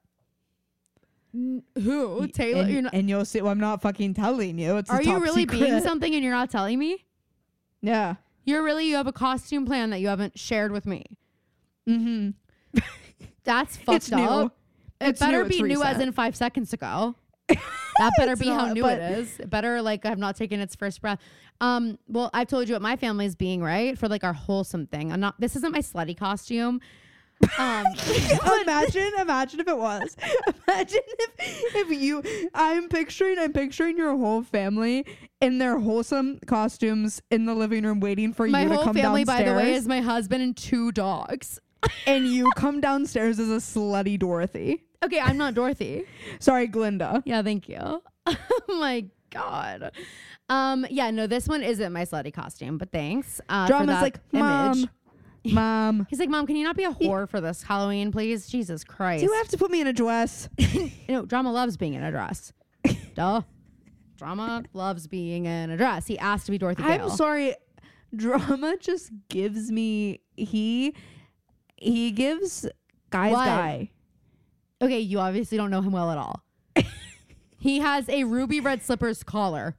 N- Who Taylor? And, You're not, and you'll see. Well, I'm not fucking telling you. It's a are you top really secret. being something and you're not telling me? Yeah. You're really you have a costume plan that you haven't shared with me. Mm-hmm. That's fucked It's up. new. It It's better new, it's be new as recent. in five seconds ago. That better It's be how not, new but- it is. It better like have not taken its first breath. Um, well, I've told you what my family is being, right? For like our wholesome thing. I'm not this isn't my slutty costume. Um imagine, imagine if it was. Imagine if, if you. I'm picturing, I'm picturing your whole family in their wholesome costumes in the living room, waiting for my you to whole come family, downstairs. by the way, is my husband and two dogs. and you come downstairs as a slutty Dorothy. Okay, I'm not Dorothy. Sorry, Glinda. Yeah, thank you. Oh my god. Um, yeah, no, this one isn't my slutty costume, but thanks. Uh, for Drama's that like, image. Mom, Mom, He's like, Mom, can you not be a whore for this Halloween, please? Jesus Christ. do you have to put me in a dress? No, Drama loves being in a dress. Duh. Drama loves being in a dress. He asked to be Dorothy I'm Gale. sorry. Drama just gives me, he, he gives guys What? guy. Okay, you obviously don't know him well at all. He has a ruby red slippers collar.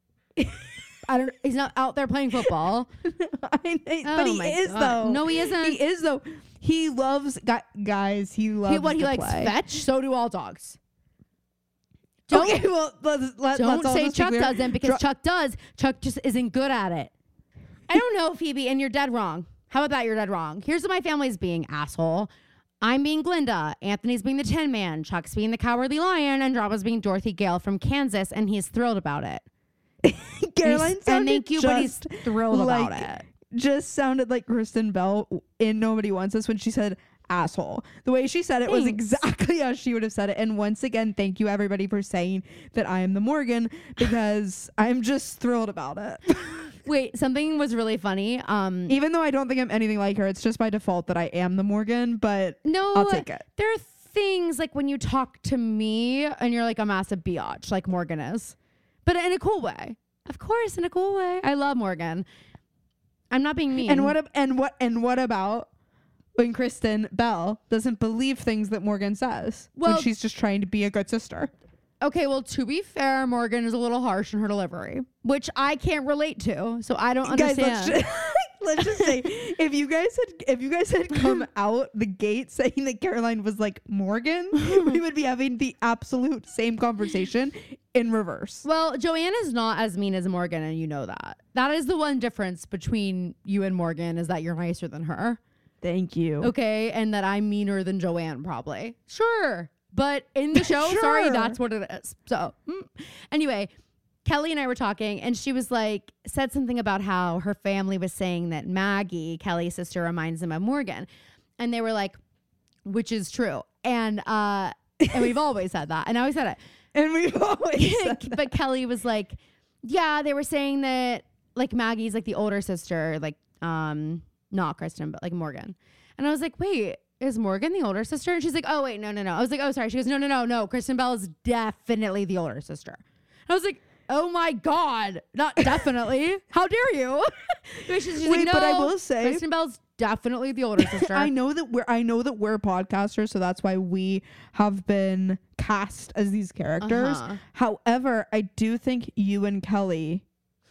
I don't. He's not out there playing football. I, I- Oh but he my is God. though. No, he isn't. He is though. He loves gu- guys. He loves He, what he to likes play. fetch. So do all dogs. Don't Okay, well let's let, don't let's all say just be Chuck clear. doesn't because Dra- Chuck does. Chuck just isn't good at it. I don't know, Phoebe, and you're dead wrong. How about that? You're dead wrong. Here's what my family's being, asshole. I'm being Glinda. Anthony's being the Tin Man. Chuck's being the Cowardly Lion, and Drama's being Dorothy Gale from Kansas, and he's thrilled about it. Caroline He's- and sounded thank you, but he's just thrilled like- about it. just sounded like Kristen Bell in Nobody Wants Us when she said asshole. The way she said it was Thanks. exactly as she would have said it. And once again, thank you everybody for saying that I am the Morgan because I'm just thrilled about it. Wait, something was really funny. Um, Even though I don't think I'm anything like her, it's just by default that I am the Morgan, but no, I'll take it. there are things like when you talk to me and you're like a massive biatch, like Morgan is, but in a cool way. Of course, in a cool way. I love Morgan. I'm not being mean. And what ab- and what and what about when Kristen Bell doesn't believe things that Morgan says Well- when she's just trying to be a good sister? Okay, well, to be fair, Morgan is a little harsh in her delivery, which I can't relate to, so I don't Guys, understand. let's just, let's just say if you guys had if you guys had come out the gate saying that Caroline was like Morgan, we would be having the absolute same conversation in reverse. Well, Joanne is not as mean as Morgan, and you know that. That is the one difference between you and Morgan is that you're nicer than her. Thank you. Okay, and that I'm meaner than Joanne, probably. Sure. But in the show, sorry, Sure. that's what it is. So, mm. anyway, Kelly and I were talking, and she was like, said something about how her family was saying that Maggie, Kelly's sister, reminds them of Morgan. And they were like, which is true. And, uh, and we've always said that. And I always said it. And we've always said that. But Kelly was like, yeah, they were saying that like Maggie's like the older sister, like um not Kristen, but like Morgan. And I was like, wait, is Morgan the older sister? And she's like, oh wait, no, no, no. I was like, oh sorry. She goes, no, no, no, no. Kristen Bell is definitely the older sister. And I was like, oh my God, not definitely. How dare you? she's, she's Wait, like, no, but I will say- Kristen Bell's definitely the older sister. I know that we're I know that we're podcasters, so that's why we have been cast as these characters. Uh-huh. However, I do think you and Kelly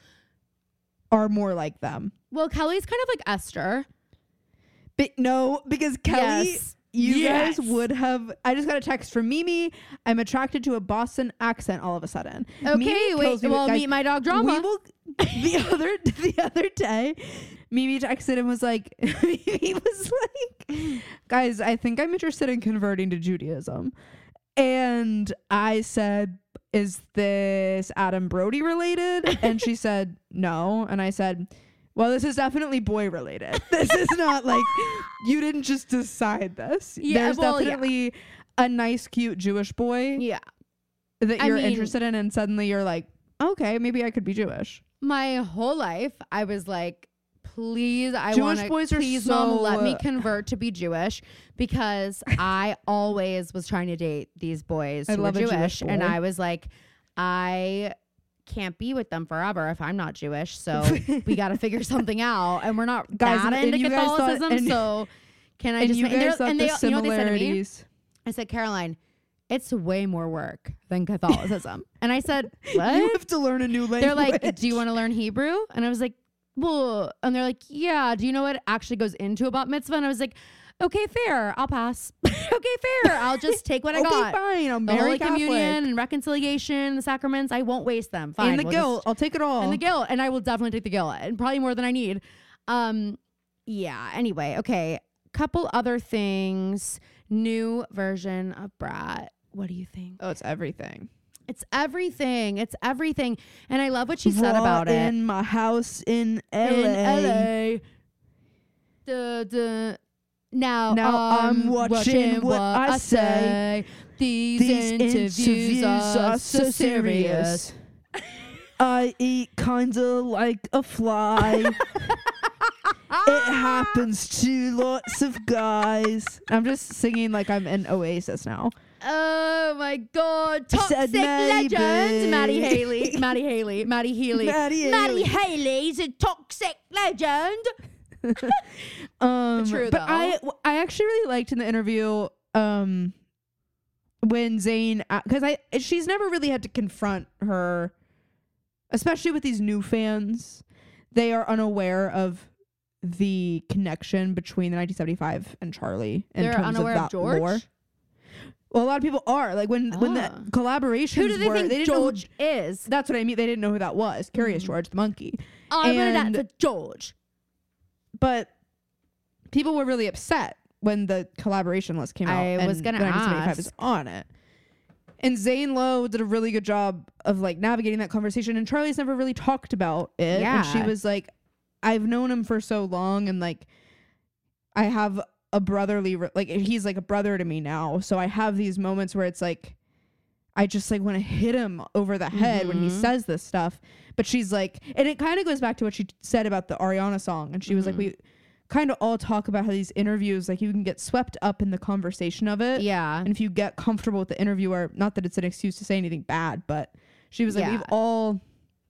are more like them. Well, Kelly's kind of like Esther. But no, because Kelly, Yes. you Yes. guys would have. I just got a text from Mimi. I'm attracted to a Boston accent all of a sudden. Okay, Mimi wait. kills me with- Well, guys, meet my dog Drama. We will. The other the other day, Mimi texted and was like, he was like, guys, I think I'm interested in converting to Judaism, and I said, is this Adam Brody related? And she said no, and I said, Well, this is definitely boy related. This is not like you didn't just decide this. Yeah, There's well, definitely yeah. a nice, cute Jewish boy Yeah. that I you're mean- interested in, and suddenly you're like, okay, maybe I could be Jewish. My whole life, I was like, please, I Jewish want boys to, are please, so, mom, let me uh, convert to be Jewish, because I always was trying to date these boys I who were love a Jewish Jewish, and boy. I was like, I can't be with them forever if I'm not Jewish, so we got to figure something out, and we're not Guys, that and into you guys thought- Catholicism, and- so can I And just? you and guys they're- thought and the they, you know what they said to me? similarities. I said, Caroline, it's way more work than Catholicism, and I said, what? You have to learn a new language. They're like, do you want to learn Hebrew? And I was like, well, and they're like, yeah. Do you know what actually goes into a bat mitzvah? And I was like, okay, fair. I'll pass. okay, fair. I'll just take what I okay, got. fine. I'm The very Holy Catholic. Communion and reconciliation, the sacraments, I won't waste them. Fine. And the we'll guilt. just- I'll take it all. and the guilt. And I will definitely take the guilt, and probably more than I need. Um, yeah. Anyway, okay. Couple other things. New version of Brat. What do you think? Oh, it's everything. It's everything. It's everything. And I love what she said Raw about it. in my house in L A. In L A. Duh, duh. Now, Now I'm watching what I say. These, These interviews, interviews are so serious. I eat kinda like a fly. It happens to lots of guys. I'm just singing like I'm in Oasis now. Oh my God! Said Toxic maybe. legend, Maddie Haley, Maddie Haley, Maddie Healy, Maddie Maddie Haley. Haley's a toxic legend. Um, True, but though. I I actually really liked in the interview um when Zayn, because I she's never really had to confront her, especially with these new fans. They are unaware of the connection between the nineteen seventy-five and Charlie in They're terms unaware of of that George. lore. Well, a lot of people are like when when the Ah. collaborations Who do they were, think they didn't know who- George is? that's what I mean. They didn't know who that was. Curious Mhm. George, the monkey. I wanted And- that for George. But people were really upset when the collaboration list came out. I and was gonna the nineteen seventy-five ask. is on it. And Zane Lowe did a really good job of like navigating that conversation. And Charlie's never really talked about it. And she Yeah. was like, I've known him for so long, and like I have a brotherly re- like he's like a brother to me now. So I have these moments where it's like I just like want to hit him over the head when he Mhm. says this stuff. But she's like, and it kind of goes back to what she said about the Ariana song. And she was like, Mhm. we kind of all talk about how these interviews, like you can get swept up in the conversation of it. Yeah. And if you get comfortable with the interviewer, not that it's an excuse to say anything bad, but she was like, Yeah. we've all,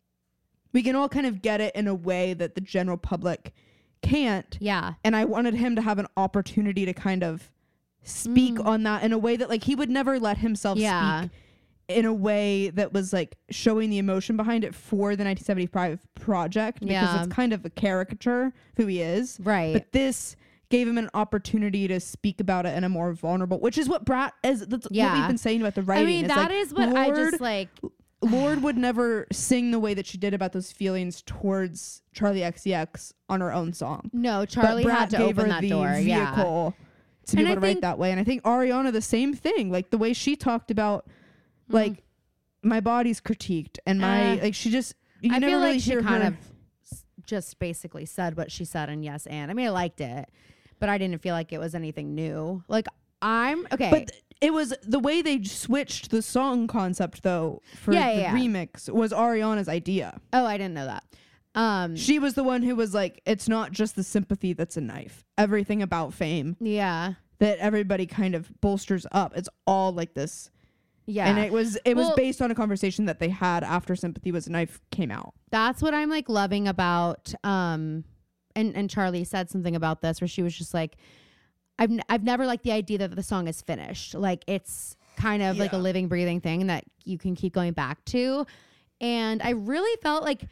we can all kind of get it in a way that the general public can't. Yeah. And I wanted him to have an opportunity to kind of speak Mm. on that in a way that like he would never let himself Yeah. speak in a way that was like showing the emotion behind it for the nineteen seventy-five project, because Yeah. it's kind of a caricature of who he is. Right. But this gave him an opportunity to speak about it in a more vulnerable, which is what Brat is. That's what Yeah. we've been saying about the writing. I mean, It's that like, is what I Lord, just like. Lord would never sing the way that she did about those feelings towards Charlie X C X on her own song. No, But Charlie Brat had to gave open her that the door. Yeah. vehicle to be And able I to write think- that way. And I think Ariana the same thing. Like the way she talked about, Mm. like my body's critiqued and my Uh, like she just you I never feel really like she hear kind her. of s- just basically said what she said, and yes, and I mean, I liked it, but I didn't feel like it was anything new. Like I'm okay. But th- it was the way they switched the song concept though for Yeah, the yeah. remix was Ariana's idea. oh, I didn't know that. Um, She was the one who was like, it's not just the sympathy that's a knife. Everything about fame yeah, that everybody kind of bolsters up. It's all like this. yeah. And it was it was Well- based on a conversation that they had after Sympathy Was a Knife came out. That's what I'm like loving about um and and Charlie said something about this where she was just like I've n- I've never liked the idea that the song is finished. Like it's kind of like a Yeah. living breathing thing that you can keep going back to. And I really felt like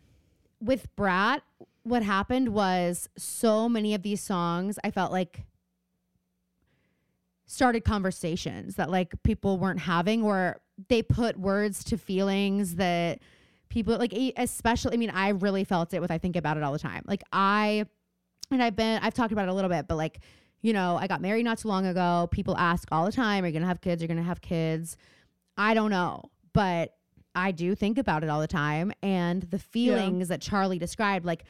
with Brat what happened was so many of these songs I felt like started conversations that like people weren't having, or they put words to feelings that people like e- especially I mean I really felt it with I Think About It All the Time. Like I and I've been I've talked about it a little bit, but like, you know, I got married not too long ago. People ask all the time, are you gonna have kids? You're gonna have kids. I don't know, but I do think about it all the time. And the feelings that Charlie described, like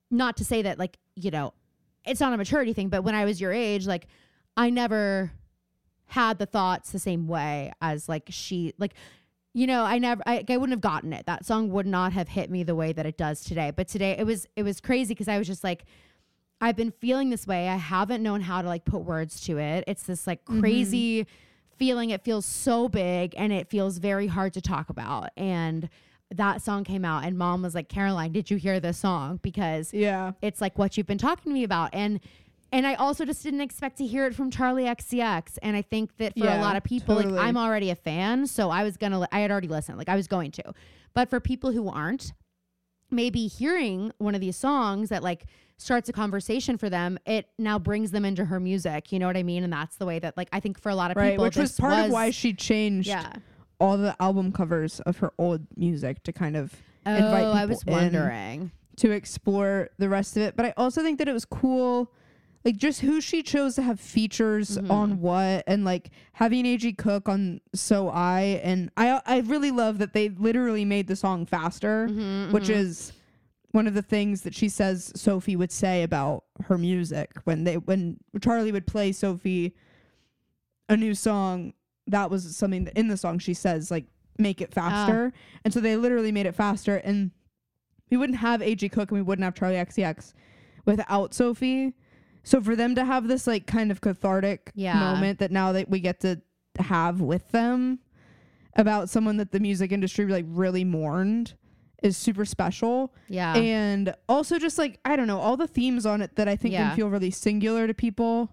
not to say that like, you know, it's not a maturity thing, but when I was your age, like I never had the thoughts the same way as like she, like, you know, I never, I, I wouldn't have gotten it. That song would not have hit me the way that it does today. But today it was, it was crazy because I was just like, I've been feeling this way. I haven't known how to like put words to it. It's this like crazy mm-hmm. feeling. It feels so big and it feels very hard to talk about. And that song came out and mom was like, Caroline, did you hear this song? Because yeah, it's like what you've been talking to me about. And And I also just didn't expect to hear it from Charlie X C X. And I think that for yeah, a lot of people, totally. like I'm already a fan. So I was going to, I had already listened, like I was going to. But for people who aren't, maybe hearing one of these songs that like starts a conversation for them, it now brings them into her music. You know what I mean? And that's the way that like, I think for a lot of right, people, which was part was, of why she changed yeah. all the album covers of her old music to kind of oh, invite people I was wondering to explore the rest of it. But I also think that it was cool, like just who she chose to have features mm-hmm. on what, and like having A G Cook on So I, and I I really love that they literally made the song faster, mm-hmm, which mm-hmm. is one of the things that she says Sophie would say about her music when they when Charlie would play Sophie a new song. That was something that in the song she says like make it faster, oh. and so they literally made it faster, and we wouldn't have A G Cook and we wouldn't have Charlie X C X without Sophie. So for them to have this like kind of cathartic yeah. moment that now that we get to have with them about someone that the music industry like really mourned is super special. Yeah. And also just like, I don't know, all the themes on it that I think yeah. can feel really singular to people.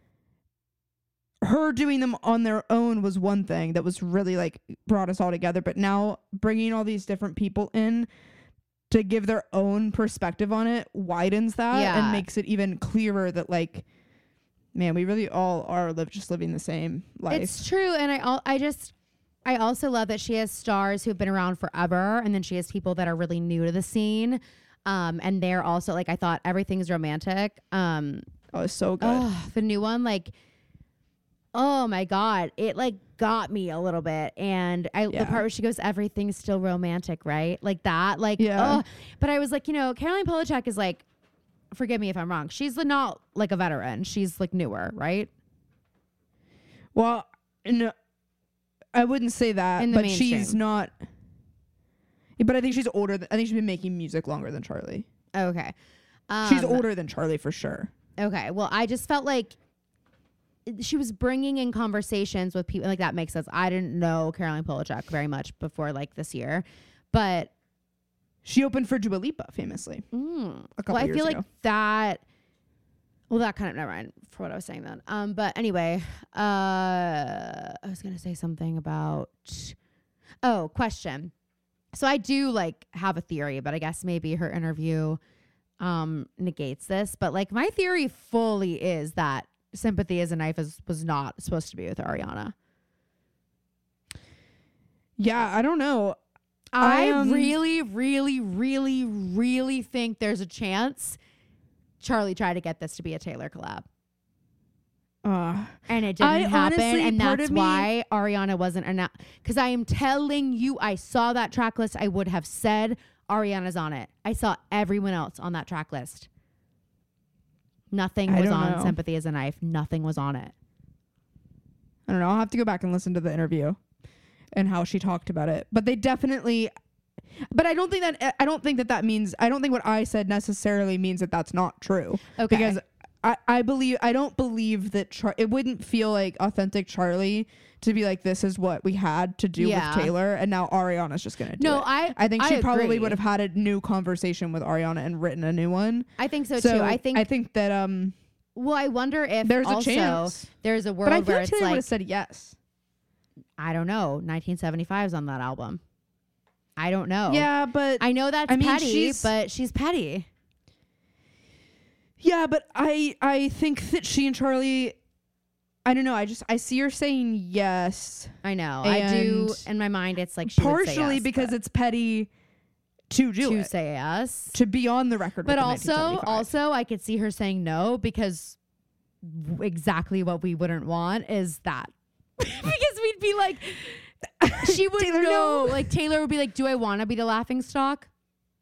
Her doing them on their own was one thing that was really like brought us all together. But now bringing all these different people in to give their own perspective on it widens that yeah. and makes it even clearer that like, man, we really all are live just living the same life. It's true. And I, al- I just, I also love that she has stars who've been around forever. And then she has people that are really new to the scene. Um, and they're also like, I thought Everything's Romantic. Um, oh, it's so good. Oh, the new one, like, oh my God, it like got me a little bit. And I, yeah. the part where she goes, everything's still romantic, right? Like that, like, yeah. oh, but I was like, you know, Caroline Polachek is like, forgive me if I'm wrong, she's not like a veteran. She's like newer, right? Well, no, I wouldn't say that, In the but mainstream. She's not, but I think she's older. Th- I think she's been making music longer than Charlie. Okay. Um, she's older than Charlie for sure. Okay. Well, I just felt like she was bringing in conversations with people like that makes sense. I didn't know Caroline Polachek very much before like this year, but she opened for Dua Lipa famously mm, a couple well, I years feel ago. like that. Well, that kind of never mind for what I was saying then. Um, but anyway, uh, I was gonna say something about. Oh, question. So I do like have a theory, but I guess maybe her interview um negates this. But like my theory fully is that Sympathy Is a Knife is, was not supposed to be with Ariana. Yeah, I don't know. I, I um, really, really, really, really think there's a chance Charlie tried to get this to be a Taylor collab. Uh, and it didn't I happen. honestly, And part that's of me- why Ariana wasn't announced. Because I am telling you, I saw that track list. I would have said Ariana's on it. I saw everyone else on that track list. Nothing I was don't on know. Sympathy Is a Knife. Nothing was on it. I don't know. I'll have to go back and listen to the interview and how she talked about it. But they definitely, but I don't think that, I don't think that that means, I don't think what I said necessarily means that that's not true. Okay. Because I, I believe, I don't believe that Char- it wouldn't feel like authentic Charlie to be like, this is what we had to do Yeah. with Taylor. And now Ariana's just going to do No, it. I I think I she probably agree. would have had a new conversation with Ariana and written a new one. I think so, So too. I think, I think that, um, well, I wonder if there's a also chance. there's a world but I feel where like it's Taylor would like, have said yes. I don't know, nineteen seventy-five is on that album. I don't know. Yeah, but I know that's I mean, petty, she's- but she's petty. Yeah, but I I think that she and Charlie, I don't know. I just I see her saying yes, I know. I do. And In my mind, it's like she would say partially yes, because but it's petty to do to it, say yes. to be on the record. But with the also, nineteen seventy-five. also, I could see her saying no because w- exactly what we wouldn't want is that. Because we'd be like, she would Taylor, know. no. Like Taylor would be like, "Do I want to be the laughing stock?"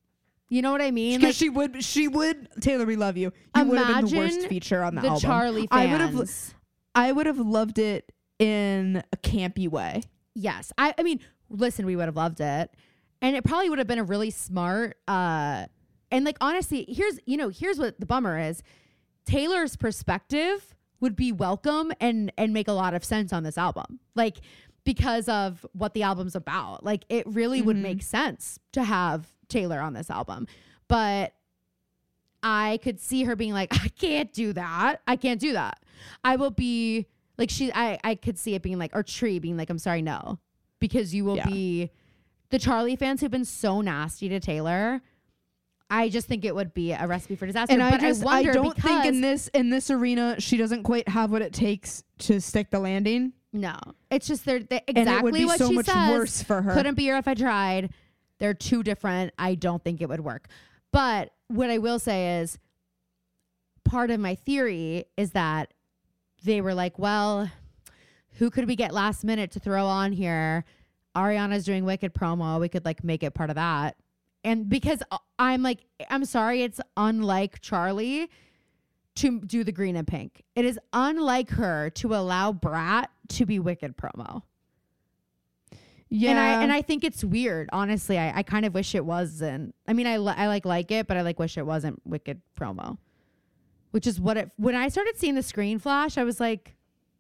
You know what I mean? Because Like, she would, she would. Taylor, we love you. You would have been the worst imagine feature on the, the album. Charlie I fans. would have, I would have loved it in a campy way. Yes. I, I mean, listen, we would have loved it. And it probably would have been a really smart, uh, and like, honestly, here's, you know, here's what the bummer is. Taylor's perspective would be welcome and, and make a lot of sense on this album. Like, because of what the album's about. Like, it really mm-hmm. would make sense to have Taylor on this album. But I could see her being like, I can't do that. I can't do that. I will be like, she, I, I could see it being like, or Tree being like, I'm sorry, no. Because you will yeah. be, the Charlie fans who've been so nasty to Taylor, I just think it would be a recipe for disaster. And but I just, I, I don't think in this, in this arena, she doesn't quite have what it takes to stick the landing. No, it's just they're, they exactly and it would be what so she much says. Worse for her. Couldn't be here if I tried. They're too different. I don't think it would work. But what I will say is, part of my theory is that they were like, well, who could we get last minute to throw on here? Ariana's doing Wicked promo. We could like make it part of that. And because I'm like, I'm sorry, it's unlike Charlie to do the green and pink. It is unlike her to allow Brat to be Wicked promo. Yeah. And I and I think it's weird. Honestly, I, I kind of wish it wasn't. I mean, I, li- I like like it, but I like wish it wasn't Wicked promo. Which is what it, when I started seeing the screen flash, I was like,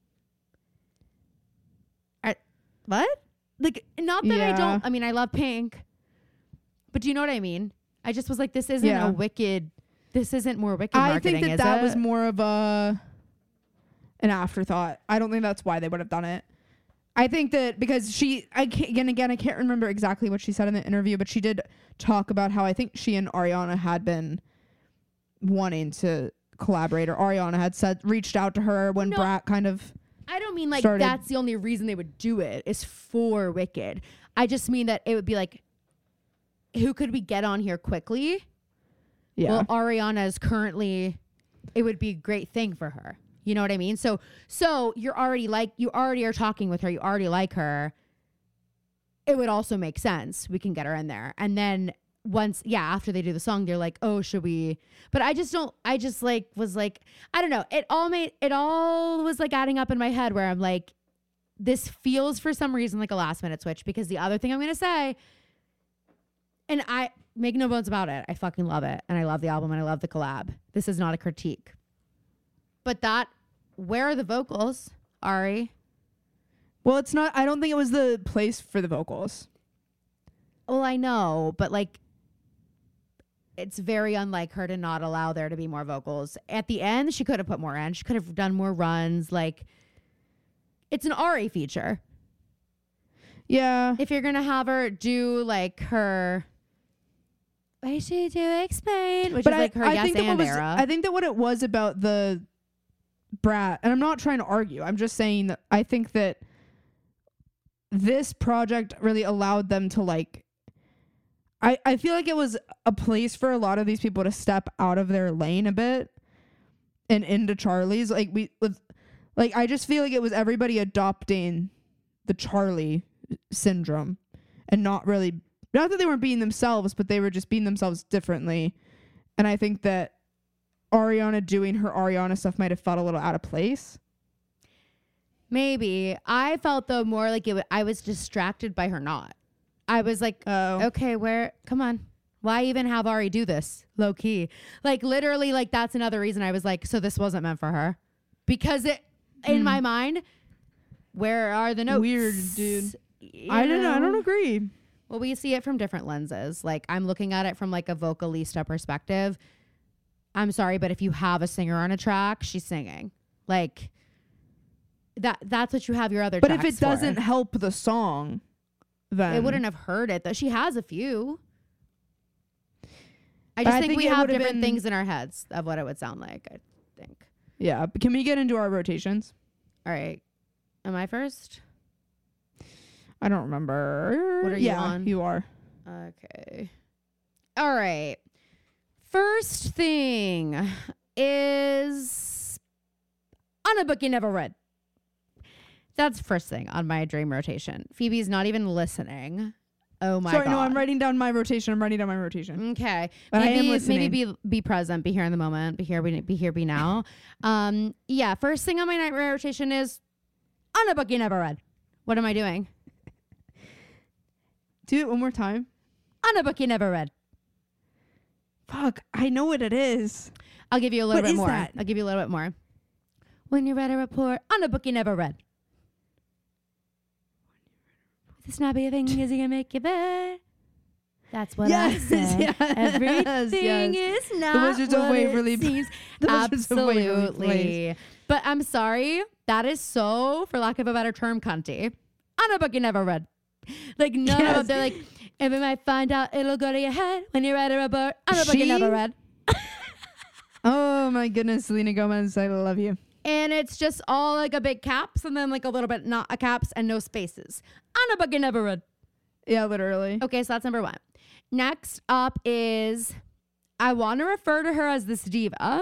I, what? Like, not that yeah. I don't, I mean, I love Pink, but do you know what I mean? I just was like, this isn't yeah. a Wicked, this isn't more Wicked marketing, I think that is that it? was more of a, an afterthought. I don't think that's why they would have done it. I think that because she, I can't, again, again, I can't remember exactly what she said in the interview, but she did talk about how I think she and Ariana had been wanting to collaborate, or Ariana had said, reached out to her when no, Brat kind of I don't mean like started. That's the only reason they would do it is for Wicked. I just mean that it would be like, who could we get on here quickly? Yeah. Well, Ariana is currently, it would be a great thing for her. You know what I mean? So, so you're already like, you already are talking with her. You already like her. It would also make sense. We can get her in there. And then once, yeah, after they do the song, they're like, oh, should we? But I just don't, I just like, was like, I don't know. It all made, it all was like adding up in my head where I'm like, this feels for some reason like a last minute switch, because the other thing I'm going to say, and I make no bones about it, I fucking love it. And I love the album and I love the collab. This is not a critique. But that, where are the vocals, Ari? Well, it's not, I don't think it was the place for the vocals. Well, I know, but like, it's very unlike her to not allow there to be more vocals. At the end, she could have put more in. She could have done more runs. Like, it's an Ari feature. Yeah. If you're going to have her do like her, why should you explain? Which but is I, like her I Yes think that and what was, era. I think that what it was about the Brat, and I'm not trying to argue, I'm just saying that I think that this project really allowed them to like, I, I feel like it was a place for a lot of these people to step out of their lane a bit and into Charlie's. Like we with like I just feel like it was everybody adopting the Charlie syndrome and not really, not that they weren't being themselves, but they were just being themselves differently. And I think that Ariana doing her Ariana stuff might have felt a little out of place. Maybe. I felt though more like it w- I was distracted by her not. I was like, oh. okay, where, come on. Why even have Ari do this? Low key. Like literally, like that's another reason I was like, so this wasn't meant for her. Because it, mm. in my mind, where are the notes? Weird, dude. You I don't know. I don't agree. Well, we see it from different lenses. Like I'm looking at it from like a vocalista perspective. I'm sorry, but if you have a singer on a track, she's singing. Like that, that's what you have your other but tracks if it doesn't for. help the song, then it wouldn't have heard it though. She has a few. I just I think, think we it have would've different been- things in our heads of what it would sound like, I think. Yeah. But can we get into our rotations? All right. Am I first? I don't remember. What are you yeah, on? You are. Okay. All right. First thing is on a book you never read. That's first thing on my dream rotation. Phoebe's not even listening. Oh my Sorry, god. no, I'm writing down my rotation. I'm writing down my rotation. Okay. But maybe, I am listening. Maybe be be present, be here in the moment, be here, be, be here, be now. um, yeah. First thing on my nightmare rotation is on a book you never read. What am I doing? Do it one more time. On a book you never read. Fuck, I know what it is. I'll give you a little What bit is more. that? I'll give you a little bit more. When you read a report on a book you never read. The snobby thing is gonna make you bad. That's what Yes, I said. yes, Everything yes. is not The Wizards of what Waverly it seems. The Wizards of Waverly Absolutely. But I'm sorry. That is so, for lack of a better term, cunty. On a book you never read. Like, none Yes. of them. They're like, if you might find out, it'll go to your head when you read a report on a book you She- never read. Oh my goodness, Selena Gomez, I love you. And it's just all like a big caps and then like a little bit not a caps and no spaces. On a book you never read. Yeah, literally. Okay, so that's number one. Next up is I want to refer to her as this diva,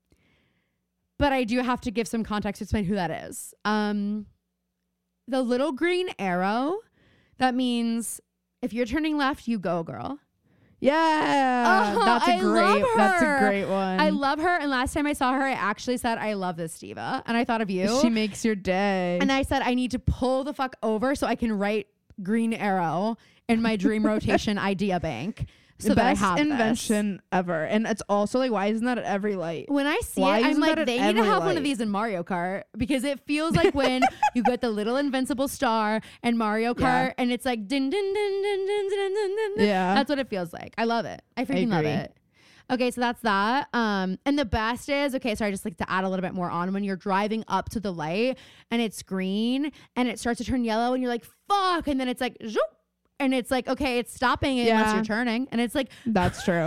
but I do have to give some context to explain who that is. Um, the little green arrow, that means if you're turning left, you go, girl. Yeah, Oh, that's a I great. love That's a her. great one. I love her. And last time I saw her, I actually said, I love this diva. And I thought of you. She makes your day. And I said, I need to pull the fuck over so I can write green arrow in my dream rotation idea bank. So the that I best have this. invention ever, and it's also like, why isn't that at every light? When I see Why it, I'm isn't like, that at they need to every have one light? of these in Mario Kart because it feels like when you get the little invincible star and Mario Kart Yeah. and it's like din din din din din din din din. din. Yeah. That's what it feels like. I love it. I freaking love agree. it. Okay, so that's that. Um, and the best is, okay, so I just like to add a little bit more on when you're driving up to the light and it's green and it starts to turn yellow and you're like, fuck, and then it's like zoop, and it's like, okay, it's stopping unless Yeah. you're turning. And it's like, That's true.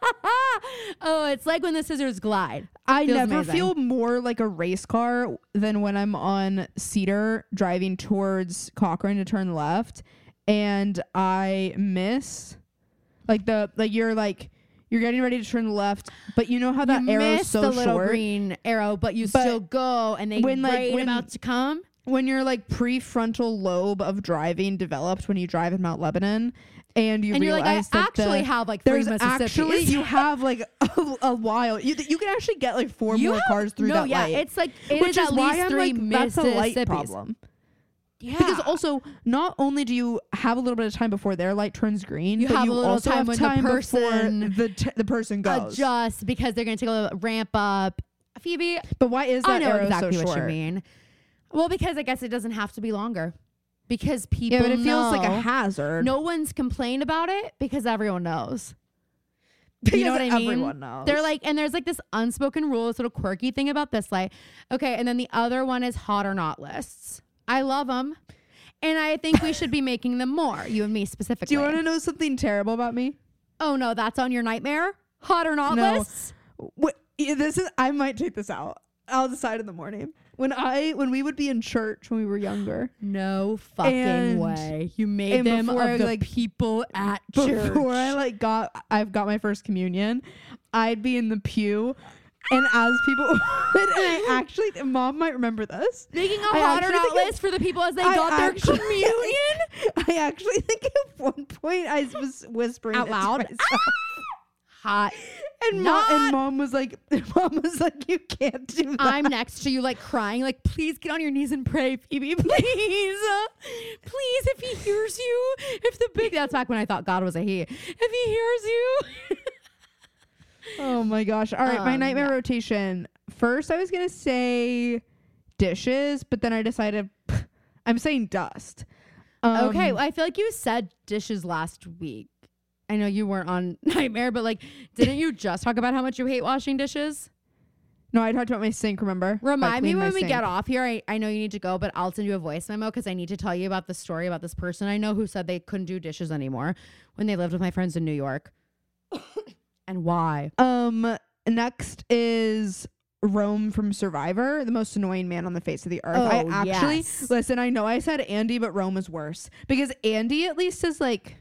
oh, it's like when the scissors glide. I Feels never amazing. feel more like a race car than when I'm on Cedar driving towards Cochrane to turn left, and I miss, like the like you're like you're getting ready to turn left, but you know how that you arrow is miss so the little short. green arrow, but you But still go, and they when, like, right when- about to come. When your like prefrontal lobe of driving developed when you drive in Mount Lebanon, and you And you're like, I realize that actually the, have like three there's Mississippis. actually you have like a, a while you you can actually get like four You more have- cars through no, that yeah, light. it's like it Which is is at why least I'm three like, that's a light Mississippis. problem. Yeah. Because also, not only do you have a little bit of time before their light turns green, You but have you a little also time have when the time person before the t- the person goes. adjust because they're going to take a little ramp up. Phoebe, But why is I that know arrow exactly so what short? you mean. Well, because I guess it doesn't have to be longer. Because people Yeah, but it feels like a know. hazard. No one's complained about it because everyone knows. because You know what I mean? everyone knows. They're like, and there's like this unspoken rule, this little quirky thing about this light. Okay, and then the other one is hot or not lists. I love them, and I think we should be making them more. You and me specifically. Do you want to know something terrible about me? Oh no, that's on your nightmare. Hot or not No. lists. Wh- yeah, this is. I might take this out. I'll decide in the morning. When I when we would be in church when we were younger, No fucking And- way. You made and them of before I, the like, people at church. before I like got I've got my first communion, I'd be in the pew, and as people and I actually mom might remember this. Making a I hot or actually not think it- list for the people as they I got their actually- communion. I actually think at one point I was whispering Out it to loud? myself. Hot. and mom and Not- mom was like, mom was like, you can't do that. I'm next to you, like crying, like, please get on your knees and pray, Phoebe, please. Uh, please, if he hears you, if the big, that's back when I thought God was a he. If he hears you. Oh my gosh. All right, my Um, nightmare yeah. rotation. First, I was going to say dishes, but then I decided I'm saying dust. Um, Okay, well, I feel like you said dishes last week. I know you weren't on Nightmare, but like, didn't you just talk about how much you hate washing dishes? No, I talked about my sink, remember? I Remind me cleaned my when we sink. get off here. I, I know you need to go, but I'll send you a voice memo because I need to tell you about the story about this person I know who said they couldn't do dishes anymore when they lived with my friends in New York. And why? Um, next is Rome from Survivor, the most annoying man on the face of the earth. I Oh, actually, yes. listen, I know I said Andy, but Rome is worse because Andy at least is like,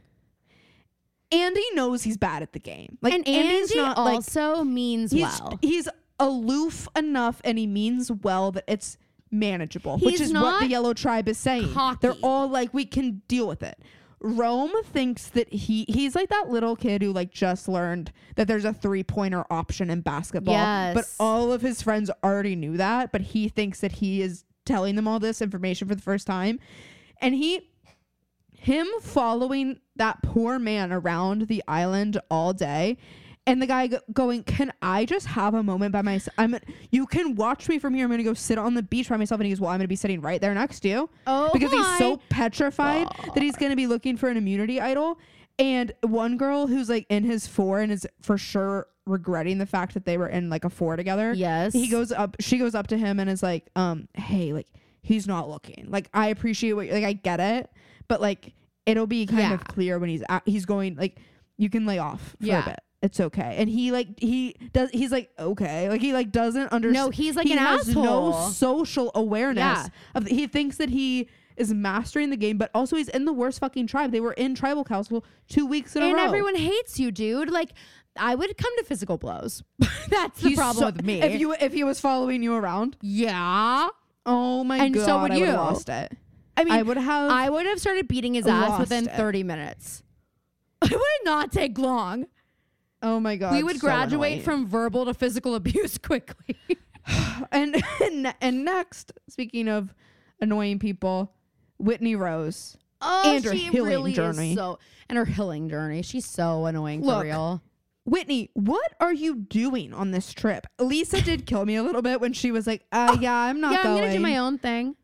Andy knows he's bad at the game. Like, and Andy's Andy not like, also means he's, well. he's aloof enough and he means well that it's manageable, which He's is what not the Yellow Tribe is saying. cocky. They're all like, we can deal with it. Rome thinks that he he's like that little kid who like just learned that there's a three-pointer option in basketball. Yes. But all of his friends already knew that, but he thinks that he is telling them all this information for the first time. And he him following that poor man around the island all day, and the guy go- going, can I just have a moment by myself? I'm you can watch me from here. I'm gonna go sit on the beach by myself. And he goes, well, I'm gonna be sitting right there next to you. Oh, because my he's so petrified God. that he's gonna be looking for an immunity idol. And one girl who's like in his four and is for sure regretting the fact that they were in like a four together. Yes. He goes up, she goes up to him and is like, um, hey, like he's not looking. Like I appreciate what, like I get it, but like it'll be kind Yeah. of clear when he's at, he's going, like you can lay off for Yeah. a bit. It's okay. And he like he does he's like okay. Like he like doesn't understand. No, he's like he an has asshole. no social awareness Yeah. of he thinks that he is mastering the game, but also he's in the worst fucking tribe. They were in tribal council two weeks in and a row. everyone hates you, dude. Like, I would come to physical blows. That's the He's problem so- with me. If you if he was following you around, yeah. oh my And god, so would I would you. have lost it. I mean, I would have. I would have started beating his ass lost within it. thirty minutes. It would not take long. oh my god, we would so graduate annoying. from verbal to physical abuse quickly. and, and and next, speaking of annoying people, Whitney Rose. Oh, And her she healing really journey. is so, and her healing journey. She's so annoying Look, for real. Whitney, what are you doing on this trip? Lisa did kill me a little bit when she was like, uh, yeah, I'm not Yeah, going. I'm gonna do my own thing.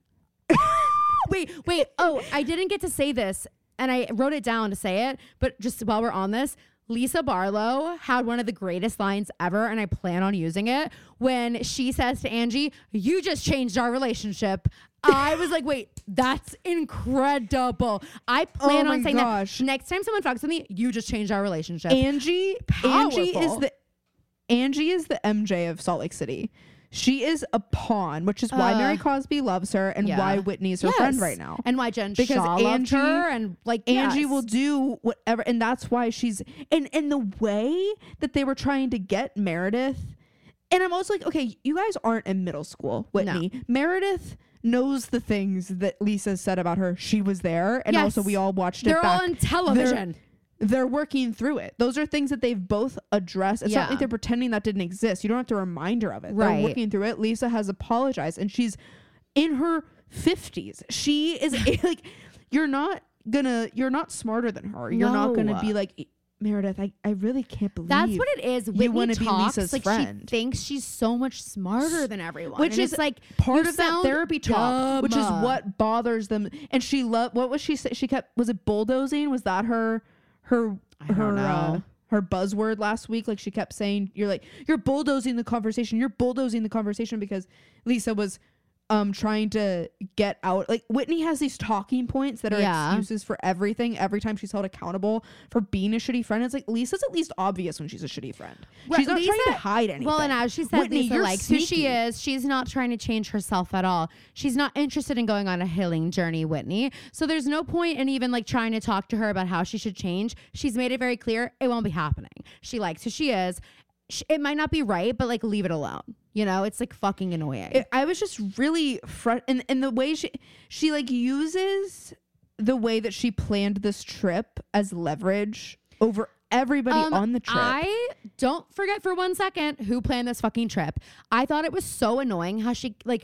wait, wait. Oh, I didn't get to say this, and I wrote it down to say it. But just while we're on this, Lisa Barlow had one of the greatest lines ever, and I plan on using it when she says to Angie, "You just changed our relationship." I was like, wait, that's incredible. I plan Oh my on saying gosh. that next time someone fucks with me, you just changed our relationship. Angie, Angie is Powerful. the Angie is the M J of Salt Lake City. She is a pawn, which is why Uh, Mary Cosby loves her and yeah. why Whitney's her Yes. friend right now. And why Jen Because Shaw Angie- loved her, and like Angie yes. will do whatever, and that's why she's and and the way that they were trying to get Meredith. And I'm also like, okay, you guys aren't in middle school, Whitney. Meredith knows the things that Lisa said about her. She was there, and Yes. also we all watched it They're back. all on television. They're working through it. Those are things that they've both addressed. It's Yeah. not like they're pretending that didn't exist. You don't have to remind her of it. Right. They're working through it. Lisa has apologized, and she's in her fifties. She is like, you're not gonna, you're not smarter than her. You're not gonna No. be like, Meredith, I, I really can't believe That's what it is. you Whitney wanna be talks Lisa's like friend. she thinks she's so much smarter than everyone, Which and is it's like part you of that sound therapy talk, which is dumb. what bothers them. And she loved, what was she say? She kept, was it bulldozing? Was that her, her, I don't her, know. Uh, her buzzword last week? Like she kept saying, you're like, you're bulldozing the conversation. You're bulldozing the conversation because Lisa was um trying to get out. Like Whitney has these talking points that are Yeah. excuses for everything every time she's held accountable for being a shitty friend. It's like Lisa's at least obvious when she's a shitty friend. Right, She's not trying Lisa- to hide anything. Well, and as she said, Whitney, Lisa you're likes who she sneaky. is. She's not trying to change herself at all. She's not interested in going on a healing journey, Whitney. So there's no point in even like trying to talk to her about how she should change. She's made it very clear it won't be happening. She likes who she is. Sh- It might not be right, but like leave it alone. You know, it's like fucking annoying. It, I was just really fr- and and the way she she like uses the way that she planned this trip as leverage over everybody Um, on the trip. I don't forget for one second who planned this fucking trip. I thought it was so annoying how she like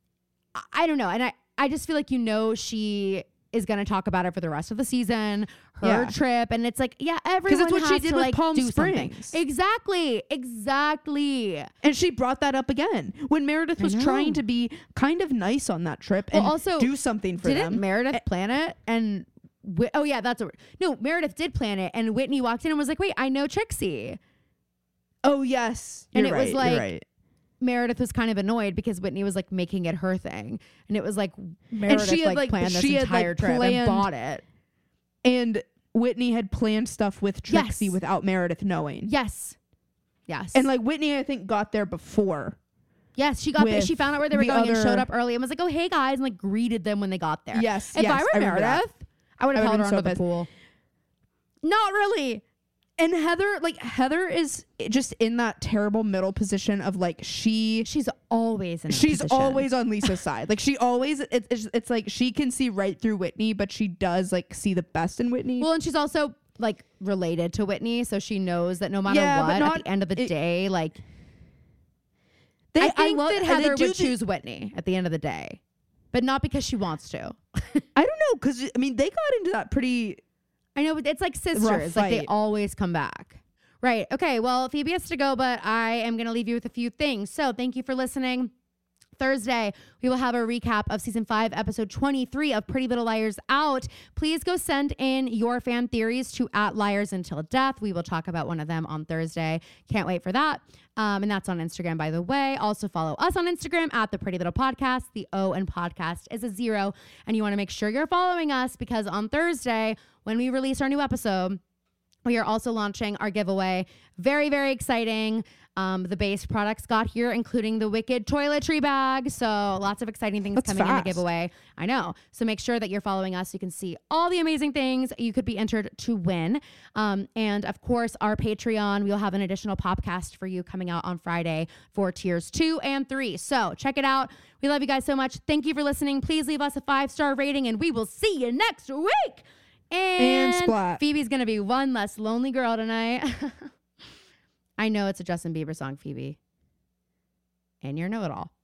I- I don't know, and I I just feel like you know she is going to talk about it for the rest of the season, her Yeah. trip, and it's like yeah, everyone it's what she has did to, with like, Palm do something. Springs. Exactly, exactly. And she brought that up again when Meredith I was know. trying to be kind of nice on that trip Well, and also, do something for Didn't them. Meredith plan it? And Whi- oh yeah, that's a word. No, Meredith did plan it, and Whitney walked in and was like, "Wait, I know Trixie." oh yes, And you're it was right, like- you're right. Meredith was kind of annoyed because Whitney was like making it her thing, and it was like Meredith she had, like, like, planned this she had, like, entire trip and planned- bought it. And Whitney had planned stuff with Trixie Yes. without Meredith knowing. Yes, yes, And like Whitney, I think got there before. yes, she got there. with She found out where they were the going and other- showed up early and was like, "Oh hey guys," and like greeted them when they got there. Yes, If yes, I were I remember that. Meredith, I would have I held her would've under been the so pool. Not really. and Heather, like Heather is just in that terrible middle position of like she She's always in a she's position. always on Lisa's side. Like she always it, it's it's like she can see right through Whitney, but she does like see the best in Whitney. Well, and she's also like related to Whitney, so she knows that no matter Yeah, but what, not- at the end of the it- day, like they, I think love- that they Heather do would the- choose Whitney at the end of the day, but not because she wants to. I don't know, because I mean they got into that pretty. I know, but it's like sisters. Rough Like they fight. always come back. Right. Okay. Well, Phoebe has to go, but I am going to leave you with a few things. So thank you for listening. Thursday, we will have a recap of season five, episode twenty-three of Pretty Little Liars out. Please go send in your fan theories to at Liars Until Death. We will talk about one of them on Thursday. Can't wait for that. Um, and that's on Instagram, by the way. Also follow us on Instagram at the Pretty Little Podcast. The O in podcast is a zero. And you want to make sure you're following us because on Thursday, when we release our new episode, we are also launching our giveaway. Very, very exciting. Um, the base products got here, including the Wicked toiletry bag. So lots of exciting things That's coming fast. in the giveaway. I know. So make sure that you're following us so you can see all the amazing things you could be entered to win. Um, and of course, our Patreon, we'll have an additional podcast for you coming out on Friday for tiers two and three. So check it out. We love you guys so much. Thank you for listening. Please leave us a five-star rating and we will see you next week. And, And splat. Phoebe's going to be one less lonely girl tonight. I know it's a Justin Bieber song, Phoebe. And you're know-it-all.